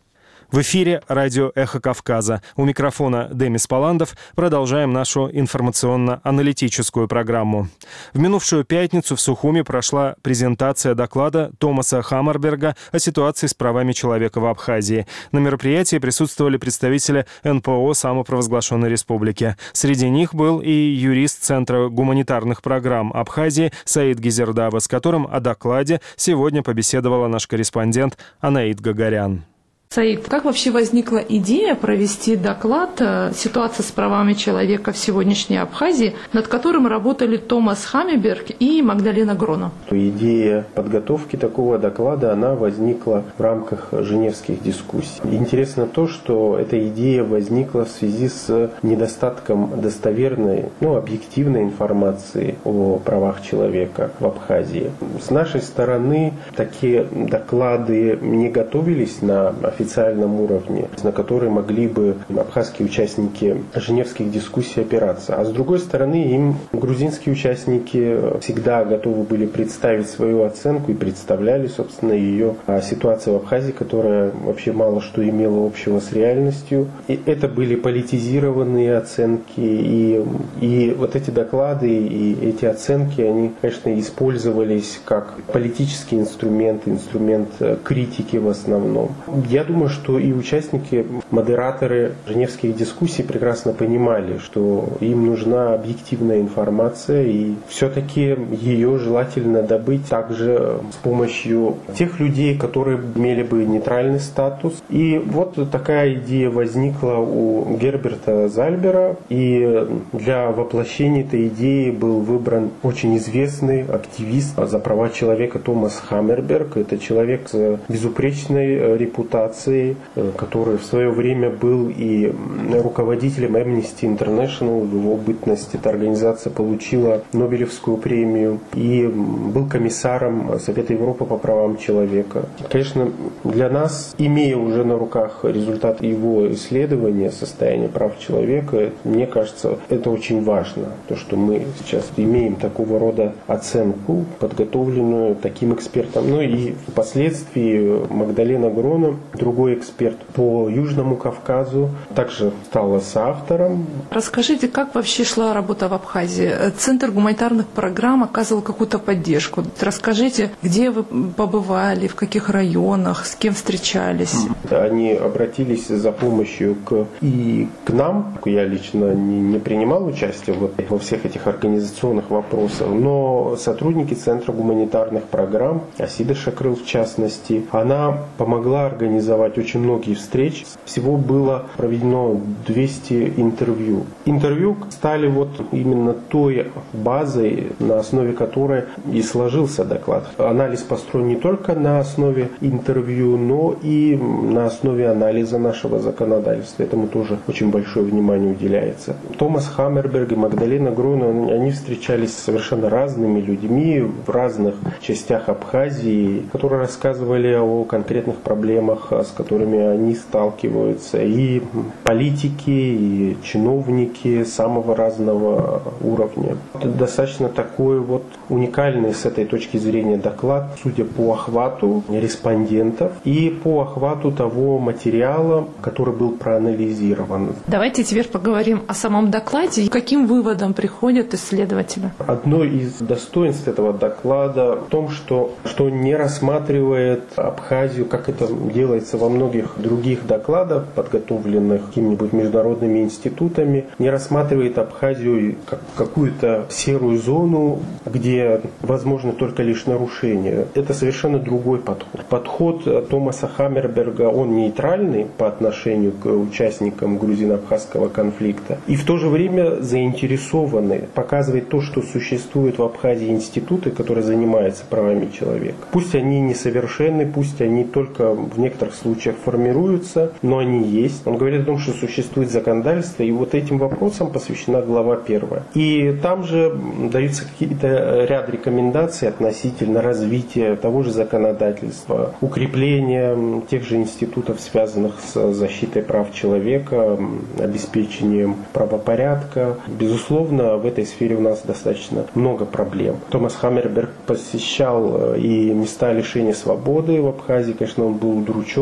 В эфире радио «Эхо Кавказа». У микрофона Демис Паландов. Продолжаем нашу информационно-аналитическую программу. В минувшую пятницу в Сухуми прошла презентация доклада Томаса Хаммерберга о ситуации с правами человека в Абхазии. На мероприятии присутствовали представители эн пэ о самопровозглашенной республики. Среди них был и юрист Центра гуманитарных программ Абхазии Саид Гизердава, с которым о докладе сегодня побеседовала наш корреспондент Анаид Гагарян. Саид, как вообще возникла идея провести доклад «Ситуация с правами человека в сегодняшней Абхазии», над которым работали Томас Хаммерберг и Магдалена Грона? Идея подготовки такого доклада, она возникла в рамках женевских дискуссий. Интересно то, что эта идея возникла в связи с недостатком достоверной, ну, объективной информации о правах человека в Абхазии. С нашей стороны такие доклады не готовились на официальном уровне, на который могли бы абхазские участники женевских дискуссий опираться. А с другой стороны, им грузинские участники всегда готовы были представить свою оценку и представляли, собственно, ее ситуацию в Абхазии, которая вообще мало что имела общего с реальностью. И это были политизированные оценки, и, и вот эти доклады и эти оценки, они, конечно, использовались как политический инструмент, инструмент критики в основном. Я думаю, что и участники, модераторы женевских дискуссий прекрасно понимали, что им нужна объективная информация, и все-таки ее желательно добыть также с помощью тех людей, которые имели бы нейтральный статус. И вот такая идея возникла у Герберта Зальбера, и для воплощения этой идеи был выбран очень известный активист за права человека Томас Хаммерберг. Это человек с безупречной репутацией, который в свое время был и руководителем Amnesty International. В его бытность эта организация получила Нобелевскую премию, и был комиссаром Совета Европы по правам человека. Конечно, для нас, имея уже на руках результат его исследования состояния прав человека, мне кажется, это очень важно. То, что мы сейчас имеем такого рода оценку, подготовленную таким экспертом. Ну и впоследствии Магдалена Грона, другой эксперт по Южному Кавказу, также стала соавтором. Расскажите, как вообще шла работа в Абхазии? Центр гуманитарных программ оказывал какую-то поддержку. Расскажите, где вы побывали, в каких районах, с кем встречались? Они обратились за помощью к, и к нам. Я лично не, не принимал участие вот во всех этих организационных вопросах, но сотрудники Центра гуманитарных программ, Асида Шакрыл в частности, она помогла организовать очень многие встречи. Всего было проведено двести интервью. Интервью стали вот именно той базой, на основе которой и сложился доклад. Анализ построен не только на основе интервью, но и на основе анализа нашего законодательства. Этому тоже очень большое внимание уделяется. Томас Хаммерберг и Магдалена Грона, они встречались с совершенно разными людьми в разных частях Абхазии, которые рассказывали о конкретных проблемах, с которыми они сталкиваются. И политики, и чиновники самого разного уровня. Это достаточно такой вот уникальный с этой точки зрения доклад, судя по охвату респондентов и по охвату того материала, который был проанализирован. Давайте теперь поговорим о самом докладе. Каким выводом приходят исследователи? Одно из достоинств этого доклада в том, что, что он не рассматривает Абхазию, как это делается во многих других докладах, подготовленных какими-нибудь международными институтами, не рассматривает Абхазию как какую-то серую зону, где возможно только лишь нарушения. Это совершенно другой подход. Подход Томаса Хаммерберга, он нейтральный по отношению к участникам грузино-абхазского конфликта и в то же время заинтересованный, показывает то, что существуют в Абхазии институты, которые занимаются правами человека. Пусть они несовершенны, пусть они только в некоторых случаях формируются, но они есть. Он говорит о том, что существует законодательство, и вот этим вопросам посвящена глава первая. И там же даются какие-то ряд рекомендаций относительно развития того же законодательства, укрепления тех же институтов, связанных с защитой прав человека, обеспечением правопорядка. Безусловно, в этой сфере у нас достаточно много проблем. Томас Хаммерберг посещал и места лишения свободы в Абхазии. Конечно, он был удручен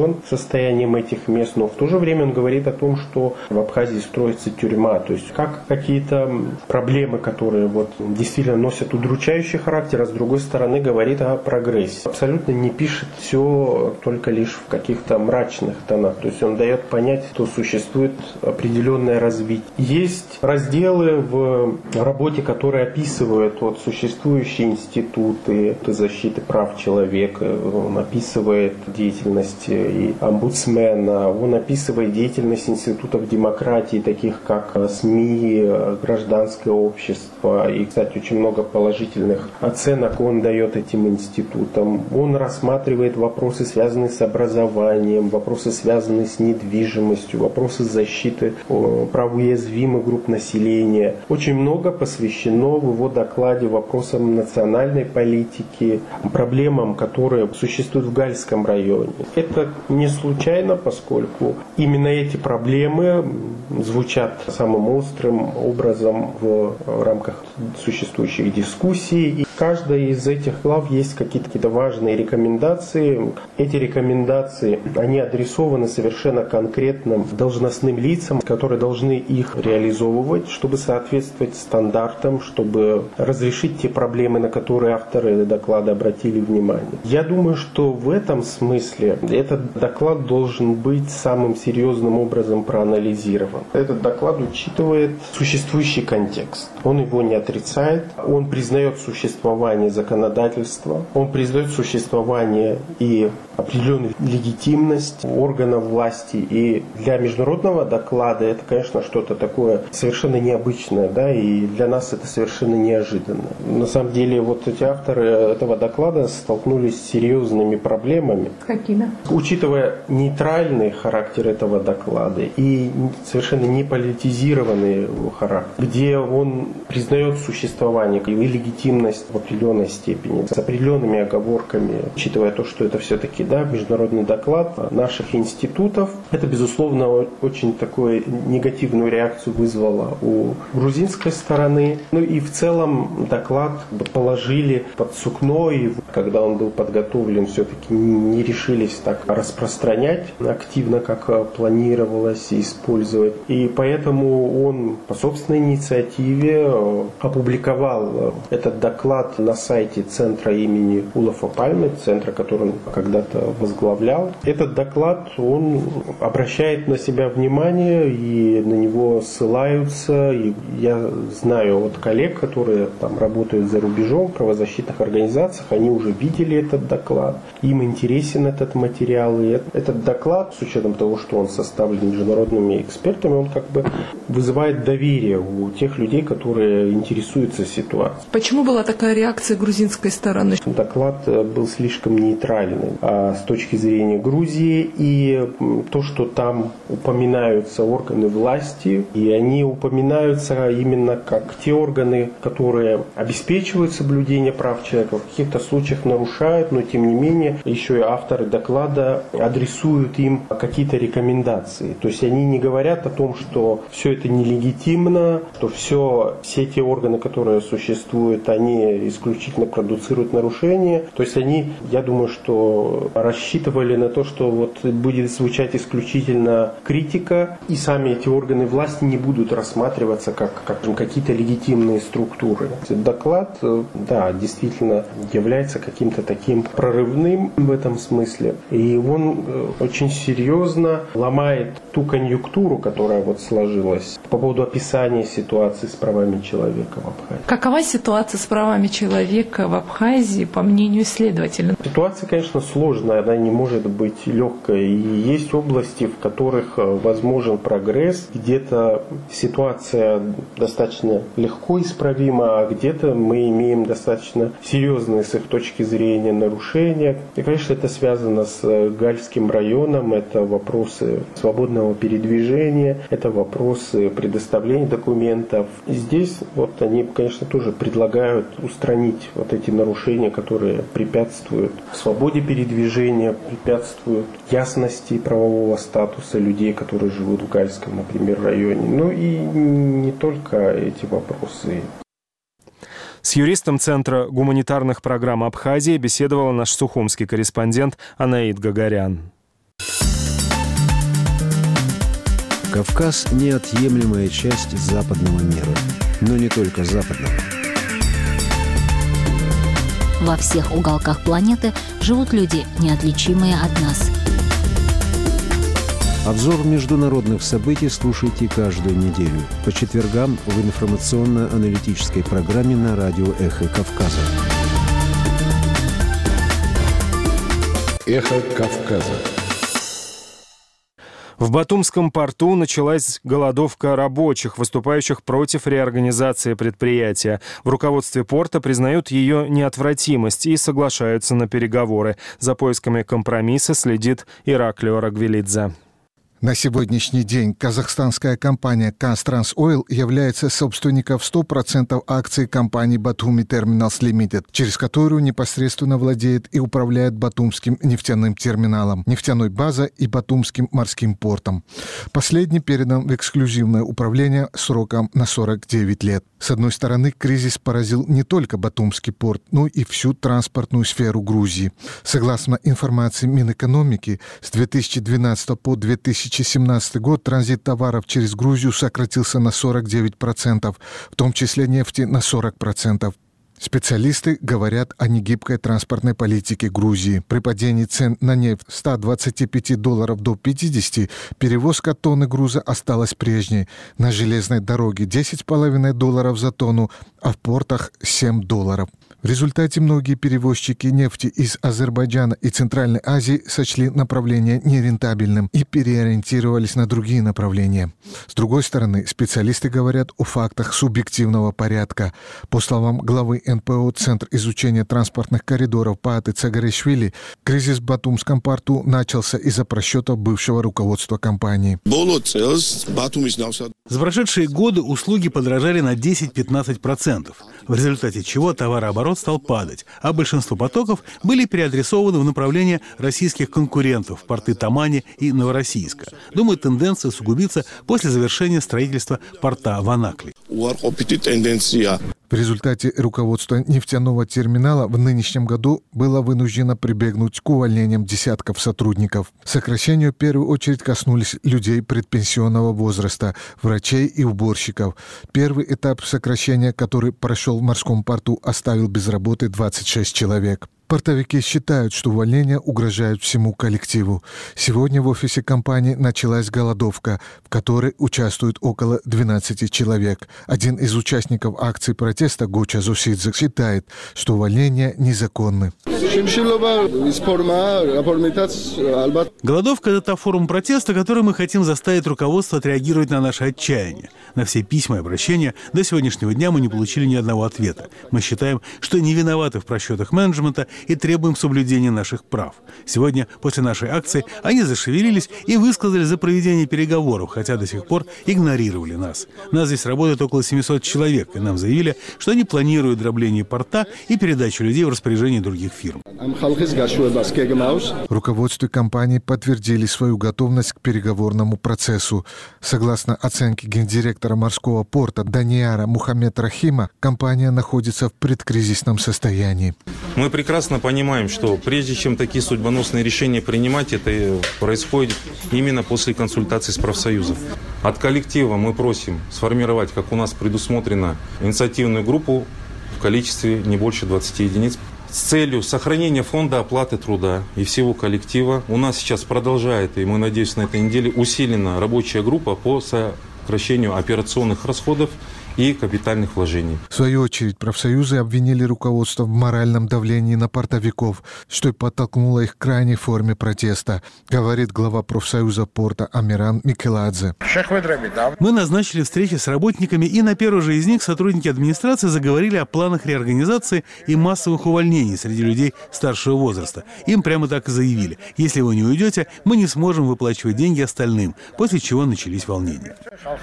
удивлен состоянием этих мест, но в то же время он говорит о том, что в Абхазии строится тюрьма. То есть как какие-то проблемы, которые вот действительно носят удручающий характер, а с другой стороны говорит о прогрессе. Абсолютно не пишет все только лишь в каких-то мрачных тонах. То есть он дает понять, что существует определенное развитие. Есть разделы в работе, которые описывают вот существующие институты защиты прав человека. Он описывает деятельность и омбудсмена, он описывает деятельность институтов демократии, таких как СМИ, гражданское общество. И, кстати, очень много положительных оценок он дает этим институтам. Он рассматривает вопросы, связанные с образованием, вопросы, связанные с недвижимостью, вопросы защиты прав уязвимых групп населения. Очень много посвящено в его докладе вопросам национальной политики, проблемам, которые существуют в Гальском районе. Это не случайно, поскольку именно эти проблемы звучат самым острым образом в рамках существующих дискуссий. И в каждой из этих глав есть какие-то, какие-то важные рекомендации. Эти рекомендации, они адресованы совершенно конкретным должностным лицам, которые должны их реализовывать, чтобы соответствовать стандартам, чтобы разрешить те проблемы, на которые авторы доклада обратили внимание. Я думаю, что в этом смысле этот доклад должен быть самым серьезным образом проанализирован. Этот доклад учитывает существующий контекст. Он его не отрицает, он признает существование законодательства, он признает существование и определенную легитимность органов власти. И для международного доклада это, конечно, что-то такое совершенно необычное, да, и для нас это совершенно неожиданно. На самом деле, вот эти авторы этого доклада столкнулись с серьезными проблемами. Какими? Учитывая нейтральный характер этого доклада и совершенно не политизированный его характер, где он признает существование и легитимность в определенной степени, с определенными оговорками, учитывая то, что это все-таки, да, международный доклад наших институтов. Это, безусловно, очень такую негативную реакцию вызвало у грузинской стороны. Ну и в целом доклад положили под сукно, и когда он был подготовлен, все-таки не решились так распространять активно, как планировалось использовать. И поэтому он по собственной инициативе опубликовал этот доклад на сайте центра имени Олафа Пальме, центра, который он когда-то возглавлял. Этот доклад, он обращает на себя внимание, и на него ссылаются. И я знаю от коллег, которые там работают за рубежом в правозащитных организациях, они уже видели этот доклад, им интересен этот материал. И этот доклад, с учетом того, что он составлен международными экспертами, он как бы вызывает доверие у тех людей, которые интересуются ситуацией. Почему была такая реакция грузинской стороны? Доклад был слишком нейтральным а с точки зрения Грузии, и то, что там упоминаются органы власти, и они упоминаются именно как те органы, которые обеспечивают соблюдение прав человека, в каких-то случаях нарушают, но тем не менее еще и авторы доклада адресуют им какие-то рекомендации. То есть они не говорят о том, что все это нелегитимно, что все, все те органы, которые существуют, они исключительно продуцируют нарушения. То есть они, я думаю, что рассчитывали на то, что вот будет звучать исключительно критика, и сами эти органы власти не будут рассматриваться как, как какие-то легитимные структуры. Этот доклад, да, действительно является каким-то таким прорывным в этом смысле, и он очень серьезно ломает ту конъюнктуру, которая вот сложилась по поводу описания ситуации с правами человека в Абхазии. Какова ситуация с правами человека в Абхазии, по мнению исследователей? Ситуация, конечно, сложная, она не может быть легкой. И есть области, в которых возможен прогресс, где-то ситуация достаточно легко исправима, а где-то мы имеем достаточно серьезные с их точки зрения нарушения. И, конечно, это связано с Гальским районом, это вопросы свободного передвижения, это вопросы предоставления документов. И здесь вот они, конечно, тоже предлагают устранить вот эти нарушения, которые препятствуют свободе передвижения, препятствуют ясности правового статуса людей, которые живут в Гальском, например, районе. Ну и не только эти вопросы. С юристом Центра гуманитарных программ Абхазии беседовала наш сухумский корреспондент Анаид Гагарян. Кавказ – неотъемлемая часть западного мира. Но не только западного. Во всех уголках планеты живут люди, неотличимые от нас. Обзор международных событий слушайте каждую неделю по четвергам в информационно-аналитической программе на радио «Эхо Кавказа». «Эхо Кавказа». В Батумском порту началась голодовка рабочих, выступающих против реорганизации предприятия. В руководстве порта признают ее неотвратимость и соглашаются на переговоры. За поисками компромисса следит Ираклио Рагвелидзе. На сегодняшний день казахстанская компания Казтрансойл является собственником сто процентов акций компании Батуми Терминалс Лимитед, через которую непосредственно владеет и управляет Батумским нефтяным терминалом, нефтяной базой и Батумским морским портом. Последний передан в эксклюзивное управление сроком на сорок девять лет. С одной стороны, кризис поразил не только Батумский порт, но и всю транспортную сферу Грузии. Согласно информации Минэкономики, с две тысячи двенадцатого по две тысячи семнадцатый год транзит товаров через Грузию сократился на сорок девять процентов, в том числе нефти на сорок процентов. Специалисты говорят о негибкой транспортной политике Грузии. При падении цен на нефть с ста двадцати пяти долларов до пятидесяти перевозка тонны груза осталась прежней. На железной дороге десять с половиной долларов за тонну, а в портах семь долларов. В результате многие перевозчики нефти из Азербайджана и Центральной Азии сочли направление нерентабельным и переориентировались на другие направления. С другой стороны, специалисты говорят о фактах субъективного порядка. По словам главы эн пэ о Центр изучения транспортных коридоров Пааты Цагаришвили, кризис в Батумском порту начался из-за просчетов бывшего руководства компании. За прошедшие годы услуги подорожали на десять-пятнадцать процентов, в результате чего товарооборот стал падать, а большинство потоков были переадресованы в направление российских конкурентов в порты Тамани и Новороссийска. Думаю, тенденция усугубится после завершения строительства порта в Анакле. В результате руководство нефтяного терминала в нынешнем году было вынуждено прибегнуть к увольнениям десятков сотрудников. Сокращению в первую очередь коснулись людей предпенсионного возраста, врачей и уборщиков. Первый этап сокращения, который прошел в морском порту, оставил без работы двадцать шесть человек. Портовики считают, что увольнения угрожают всему коллективу. Сегодня в офисе компании началась голодовка, в которой участвуют около двенадцати человек. Один из участников акции протеста, Гоча Зусидзе, считает, что увольнения незаконны. Голодовка – это та форма протеста, которой мы хотим заставить руководство отреагировать на наше отчаяние. На все письма и обращения до сегодняшнего дня мы не получили ни одного ответа. Мы считаем, что не виноваты в просчетах менеджмента и требуем соблюдения наших прав. Сегодня, после нашей акции, они зашевелились и высказались за проведение переговоров, хотя до сих пор игнорировали нас. Нас здесь работает около семисот человек, и нам заявили, что они планируют дробление порта и передачу людей в распоряжение других фирм. Руководство компании подтвердили свою готовность к переговорному процессу. Согласно оценке гендиректора морского порта Данияра Мухаммед Рахима, компания находится в предкризисном состоянии. Мы прекрасно понимаем, что прежде чем такие судьбоносные решения принимать, это происходит именно после консультаций с профсоюзом. От коллектива мы просим сформировать, как у нас предусмотрено, инициативную группу в количестве не больше двадцати единиц с целью сохранения фонда оплаты труда и всего коллектива. У нас сейчас продолжает, и мы надеемся, на этой неделе усилена рабочая группа по сокращению операционных расходов и капитальных вложений. В свою очередь, профсоюзы обвинили руководство в моральном давлении на портовиков, что и подтолкнуло их к крайней форме протеста, говорит глава профсоюза порта Амиран Микеладзе. Мы назначили встречи с работниками, и на первой же из них сотрудники администрации заговорили о планах реорганизации и массовых увольнений среди людей старшего возраста. Им прямо так и заявили: если вы не уйдете, мы не сможем выплачивать деньги остальным, после чего начались волнения.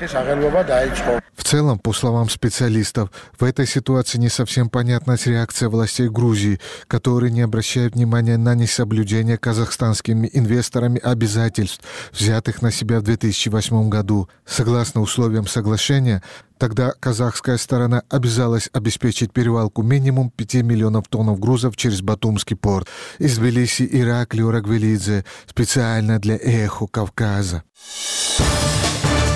В целом, по словам специалистов, в этой ситуации не совсем понятна реакция властей Грузии, которые не обращают внимания на несоблюдение казахстанскими инвесторами обязательств, взятых на себя в две тысячи восьмом году. Согласно условиям соглашения, тогда казахская сторона обязалась обеспечить перевалку минимум пяти миллионов тонн грузов через Батумский порт. Из Тбилиси Ираклио Рагвелидзе, специально для «Эхо Кавказа».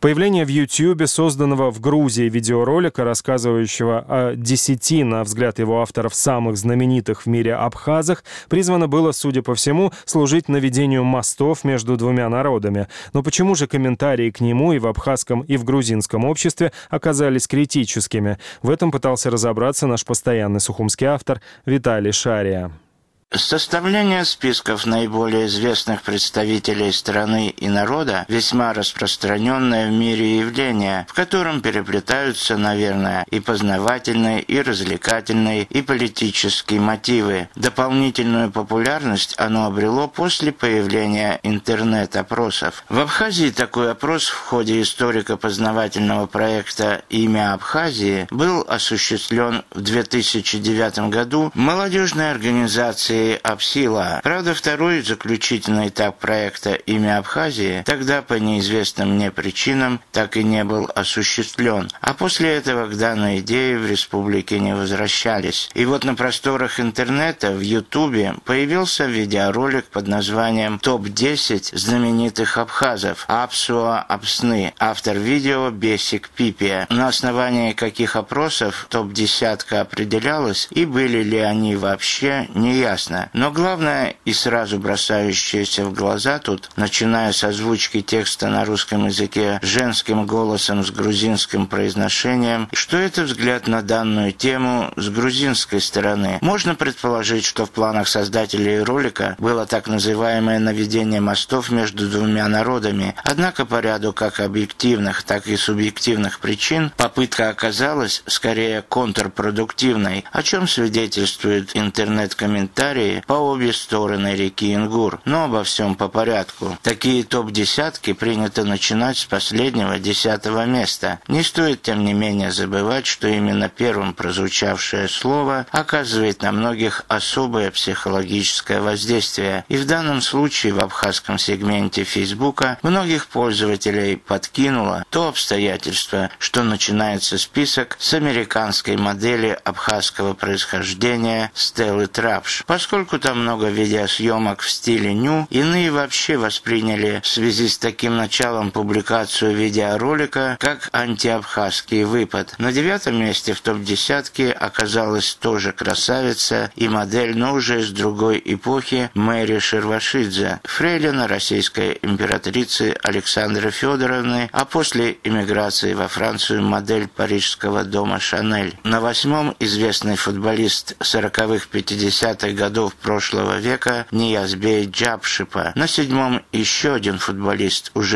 Появление в Ютьюбе созданного в Грузии видеоролика, рассказывающего о десяти, на взгляд его авторов, самых знаменитых в мире абхазах, призвано было, судя по всему, служить наведению мостов между двумя народами. Но почему же комментарии к нему и в абхазском, и в грузинском обществе оказались критическими? В этом пытался разобраться наш постоянный сухумский автор Виталий Шария. Составление списков наиболее известных представителей страны и народа – весьма распространенное в мире явление, в котором переплетаются, наверное, и познавательные, и развлекательные, и политические мотивы. Дополнительную популярность оно обрело после появления интернет-опросов. В Абхазии такой опрос в ходе историко-познавательного проекта «Имя Абхазии» был осуществлен в две тысячи девятом году молодежной организацией Апсила. Правда, второй заключительный этап проекта «Имя Абхазии» тогда по неизвестным мне причинам так и не был осуществлен. А после этого к данной идее в республике не возвращались. И вот на просторах интернета в Ютубе появился видеоролик под названием «Топ десять знаменитых абхазов. Апсуа Апсны». Автор видео Бесик Пипия. На основании каких опросов топ-десятка определялась и были ли они вообще, неясно. Но главное и сразу бросающееся в глаза тут, начиная с озвучки текста на русском языке женским голосом с грузинским произношением, что это взгляд на данную тему с грузинской стороны. Можно предположить, что в планах создателей ролика было так называемое наведение мостов между двумя народами. Однако по ряду как объективных, так и субъективных причин попытка оказалась скорее контрпродуктивной, о чем свидетельствуют интернет-комментарии по обе стороны реки Ингур. Но обо всем по порядку. Такие топ-десятки принято начинать с последнего десятого места. Не стоит, тем не менее, забывать, что именно первым прозвучавшее слово оказывает на многих особое психологическое воздействие. И в данном случае в абхазском сегменте Фейсбука многих пользователей подкинуло то обстоятельство, что начинается список с американской модели абхазского происхождения Стеллы Трапш. Поскольку там много видеосъемок в стиле ню, иные вообще восприняли в связи с таким началом публикацию видеоролика как антиабхазский выпад. На девятом месте в топ-десятке оказалась тоже красавица и модель, но уже из другой эпохи, Мэри Шервашидзе, фрейлина российской императрицы Александры Федоровны, а после эмиграции во Францию модель парижского дома Шанель. На восьмом известный футболист сороковых-пятидесятых годов прошлого века Ниязбей Джабшипа. На седьмом еще один футболист уже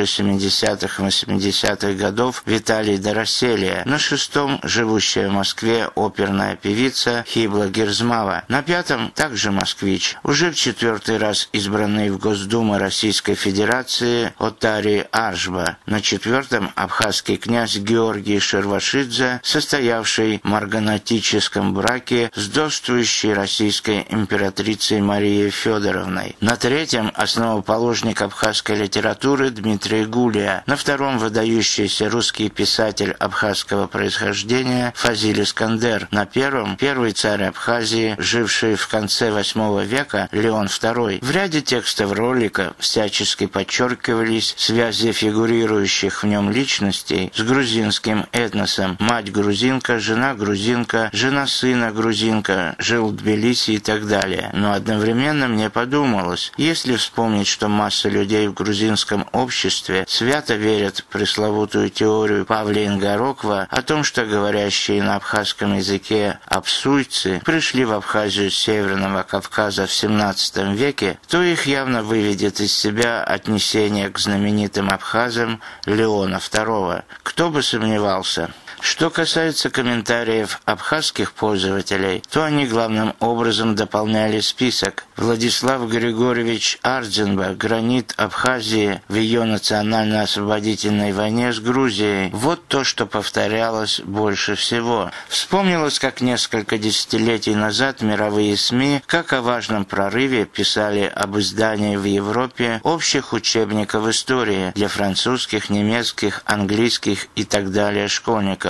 семидесятых-восьмидесятых годов Виталий Дороселия. На шестом живущая в Москве оперная певица Хибла Герзмава. На пятом также москвич, уже в четвертый раз избранный в Госдуму Российской Федерации Отари Аржба. На четвертом абхазский князь Георгий Шервашидзе, состоявший в марганатическом браке с вдовствующей российской императрицей Марией Федоровной. На третьем основоположник абхазской литературы Дмитрий Гулия. На втором выдающийся русский писатель абхазского происхождения Фазиль Искандер. На первом первый царь Абхазии, живший в конце восьмого века, Леон второй. В ряде текстов ролика всячески подчеркивались связи фигурирующих в нем личностей с грузинским этносом. Мать грузинка, жена грузинка, жена сына грузинка, жил в Тбилиси и так далее. Но одновременно мне подумалось, если вспомнить, что масса людей в грузинском обществе свято верят в пресловутую теорию Павла Ингороква о том, что говорящие на абхазском языке абсуйцы пришли в Абхазию с Северного Кавказа в семнадцатом веке, то их явно выведет из себя отнесение к знаменитым абхазам Леона второго. Кто бы сомневался. Что касается комментариев абхазских пользователей, то они главным образом дополняли список. Владислав Григорьевич Ардзенба, гранит Абхазии в ее национально-освободительной войне с Грузией. Вот то, что повторялось больше всего. Вспомнилось, как несколько десятилетий назад мировые СМИ, как о важном прорыве, писали об издании в Европе общих учебников истории для французских, немецких, английских и так далее школьников.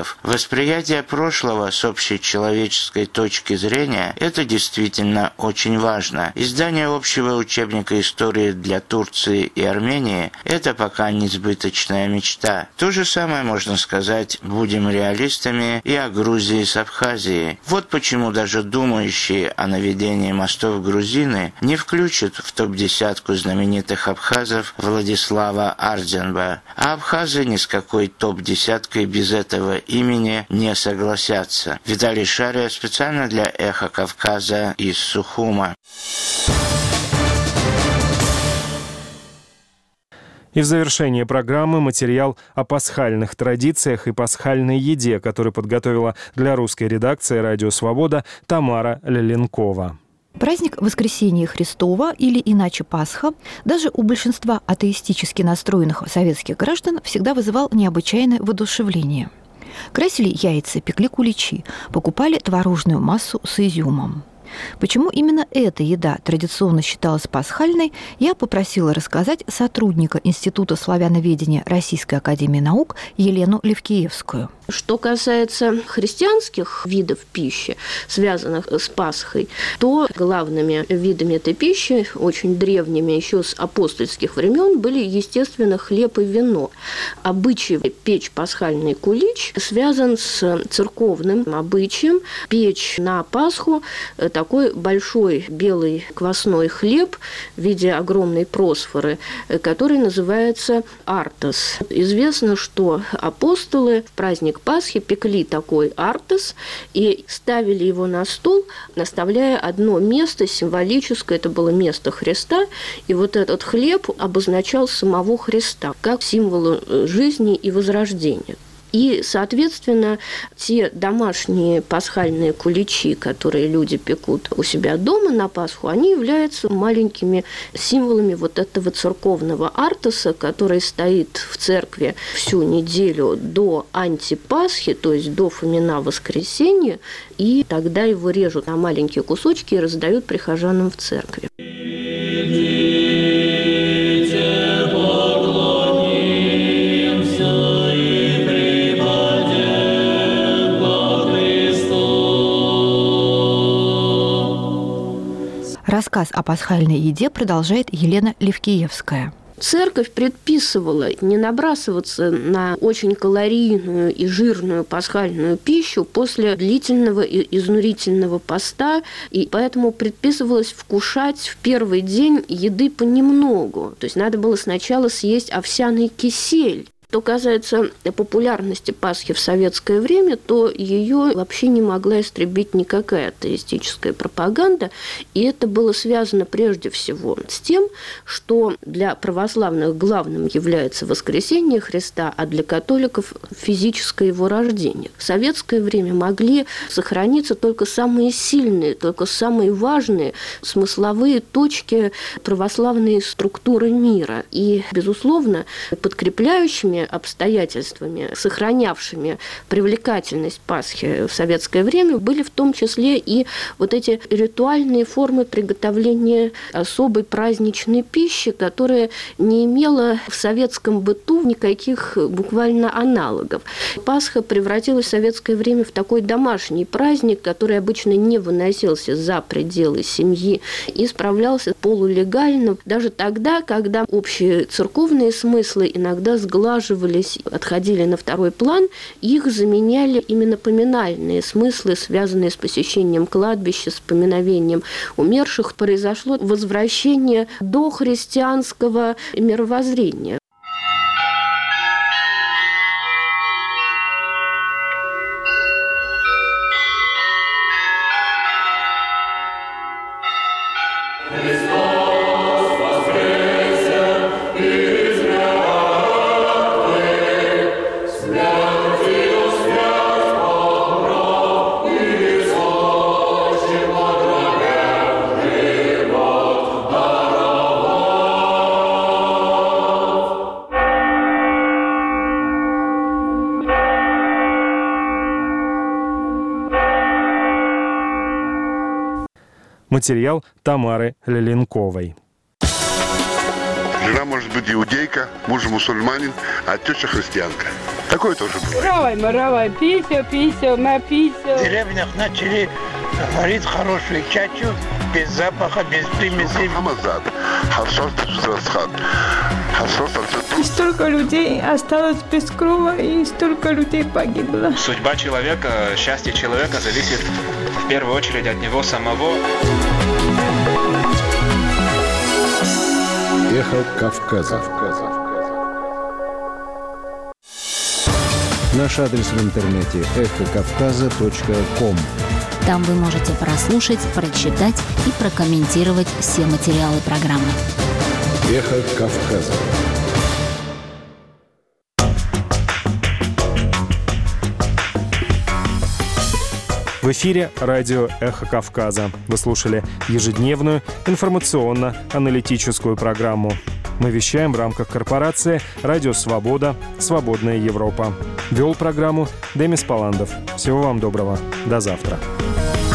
праздников. Восприятие прошлого с общей человеческой точки зрения – это действительно очень важно. Издание общего учебника истории для Турции и Армении – это пока несбыточная мечта. То же самое можно сказать, будем реалистами, и о Грузии с Абхазией. Вот почему даже думающие о наведении мостов грузины не включат в топ-десятку знаменитых абхазов Владислава Ардзенба. А абхазы ни с какой топ-десяткой без этого имени не согласятся. Виталий Шария специально для «Эхо Кавказа» из Сухума. И в завершение программы материал о пасхальных традициях и пасхальной еде, который подготовила для русской редакции «Радио Свобода» Тамара Леленкова. Праздник Воскресения Христова, или иначе Пасха, даже у большинства атеистически настроенных советских граждан всегда вызывал необычайное воодушевление. Красили яйца, пекли куличи, покупали творожную массу с изюмом. Почему именно эта еда традиционно считалась пасхальной, я попросила рассказать сотрудника Института славяноведения Российской академии наук Елену Левкиевскую. Что касается христианских видов пищи, связанных с Пасхой, то главными видами этой пищи, очень древними, еще с апостольских времен, были, естественно, хлеб и вино. Обычай печь пасхальный кулич связан с церковным обычаем печь на Пасху такой большой белый квасной хлеб в виде огромной просфоры, который называется артос. Известно, что апостолы в праздник Пасхи пекли такой артос и ставили его на стол, наставляя одно место символическое, это было место Христа, и вот этот хлеб обозначал самого Христа как символ жизни и возрождения. И, соответственно, те домашние пасхальные куличи, которые люди пекут у себя дома на Пасху, они являются маленькими символами вот этого церковного артоса, который стоит в церкви всю неделю до антипасхи, то есть до Фомина воскресенья, и тогда его режут на маленькие кусочки и раздают прихожанам в церкви. Рассказ о пасхальной еде продолжает Елена Левкиевская. Церковь предписывала не набрасываться на очень калорийную и жирную пасхальную пищу после длительного и изнурительного поста, и поэтому предписывалось вкушать в первый день еды понемногу. То есть надо было сначала съесть овсяный кисель. Что касается популярности Пасхи в советское время, то ее вообще не могла истребить никакая атеистическая пропаганда, и это было связано прежде всего с тем, что для православных главным является воскресение Христа, а для католиков физическое его рождение. В советское время могли сохраниться только самые сильные, только самые важные смысловые точки православной структуры мира. И, безусловно, подкрепляющими обстоятельствами, сохранявшими привлекательность Пасхи в советское время, были в том числе и вот эти ритуальные формы приготовления особой праздничной пищи, которая не имела в советском быту никаких буквально аналогов. Пасха превратилась в советское время в такой домашний праздник, который обычно не выносился за пределы семьи и справлялся полулегально, даже тогда, когда общие церковные смыслы иногда сглаживались, отходили на второй план, их заменяли именно поминальные смыслы, связанные с посещением кладбища, с поминовением умерших. Произошло возвращение до христианского мировоззрения. Материал Тамары Леленковой. Жена может быть иудейка, муж мусульманин, а теща христианка. Такое тоже бывает. Равай, маравай, писю, писю, на писю. В деревнях начали варить хорошую чачу, без запаха, без примесей. И столько людей осталось без крова, и столько людей погибло. Судьба человека, счастье человека зависит в первую очередь от него самого. Эхо Кавказа. Наш адрес в интернете эхо кавказа точка ком. Там вы можете прослушать, прочитать и прокомментировать все материалы программы. Эхо Кавказа. В эфире радио «Эхо Кавказа». Вы слушали ежедневную информационно-аналитическую программу. Мы вещаем в рамках корпорации «Радио Свобода. Свободная Европа». Вел программу Демис Паландов. Всего вам доброго. До завтра.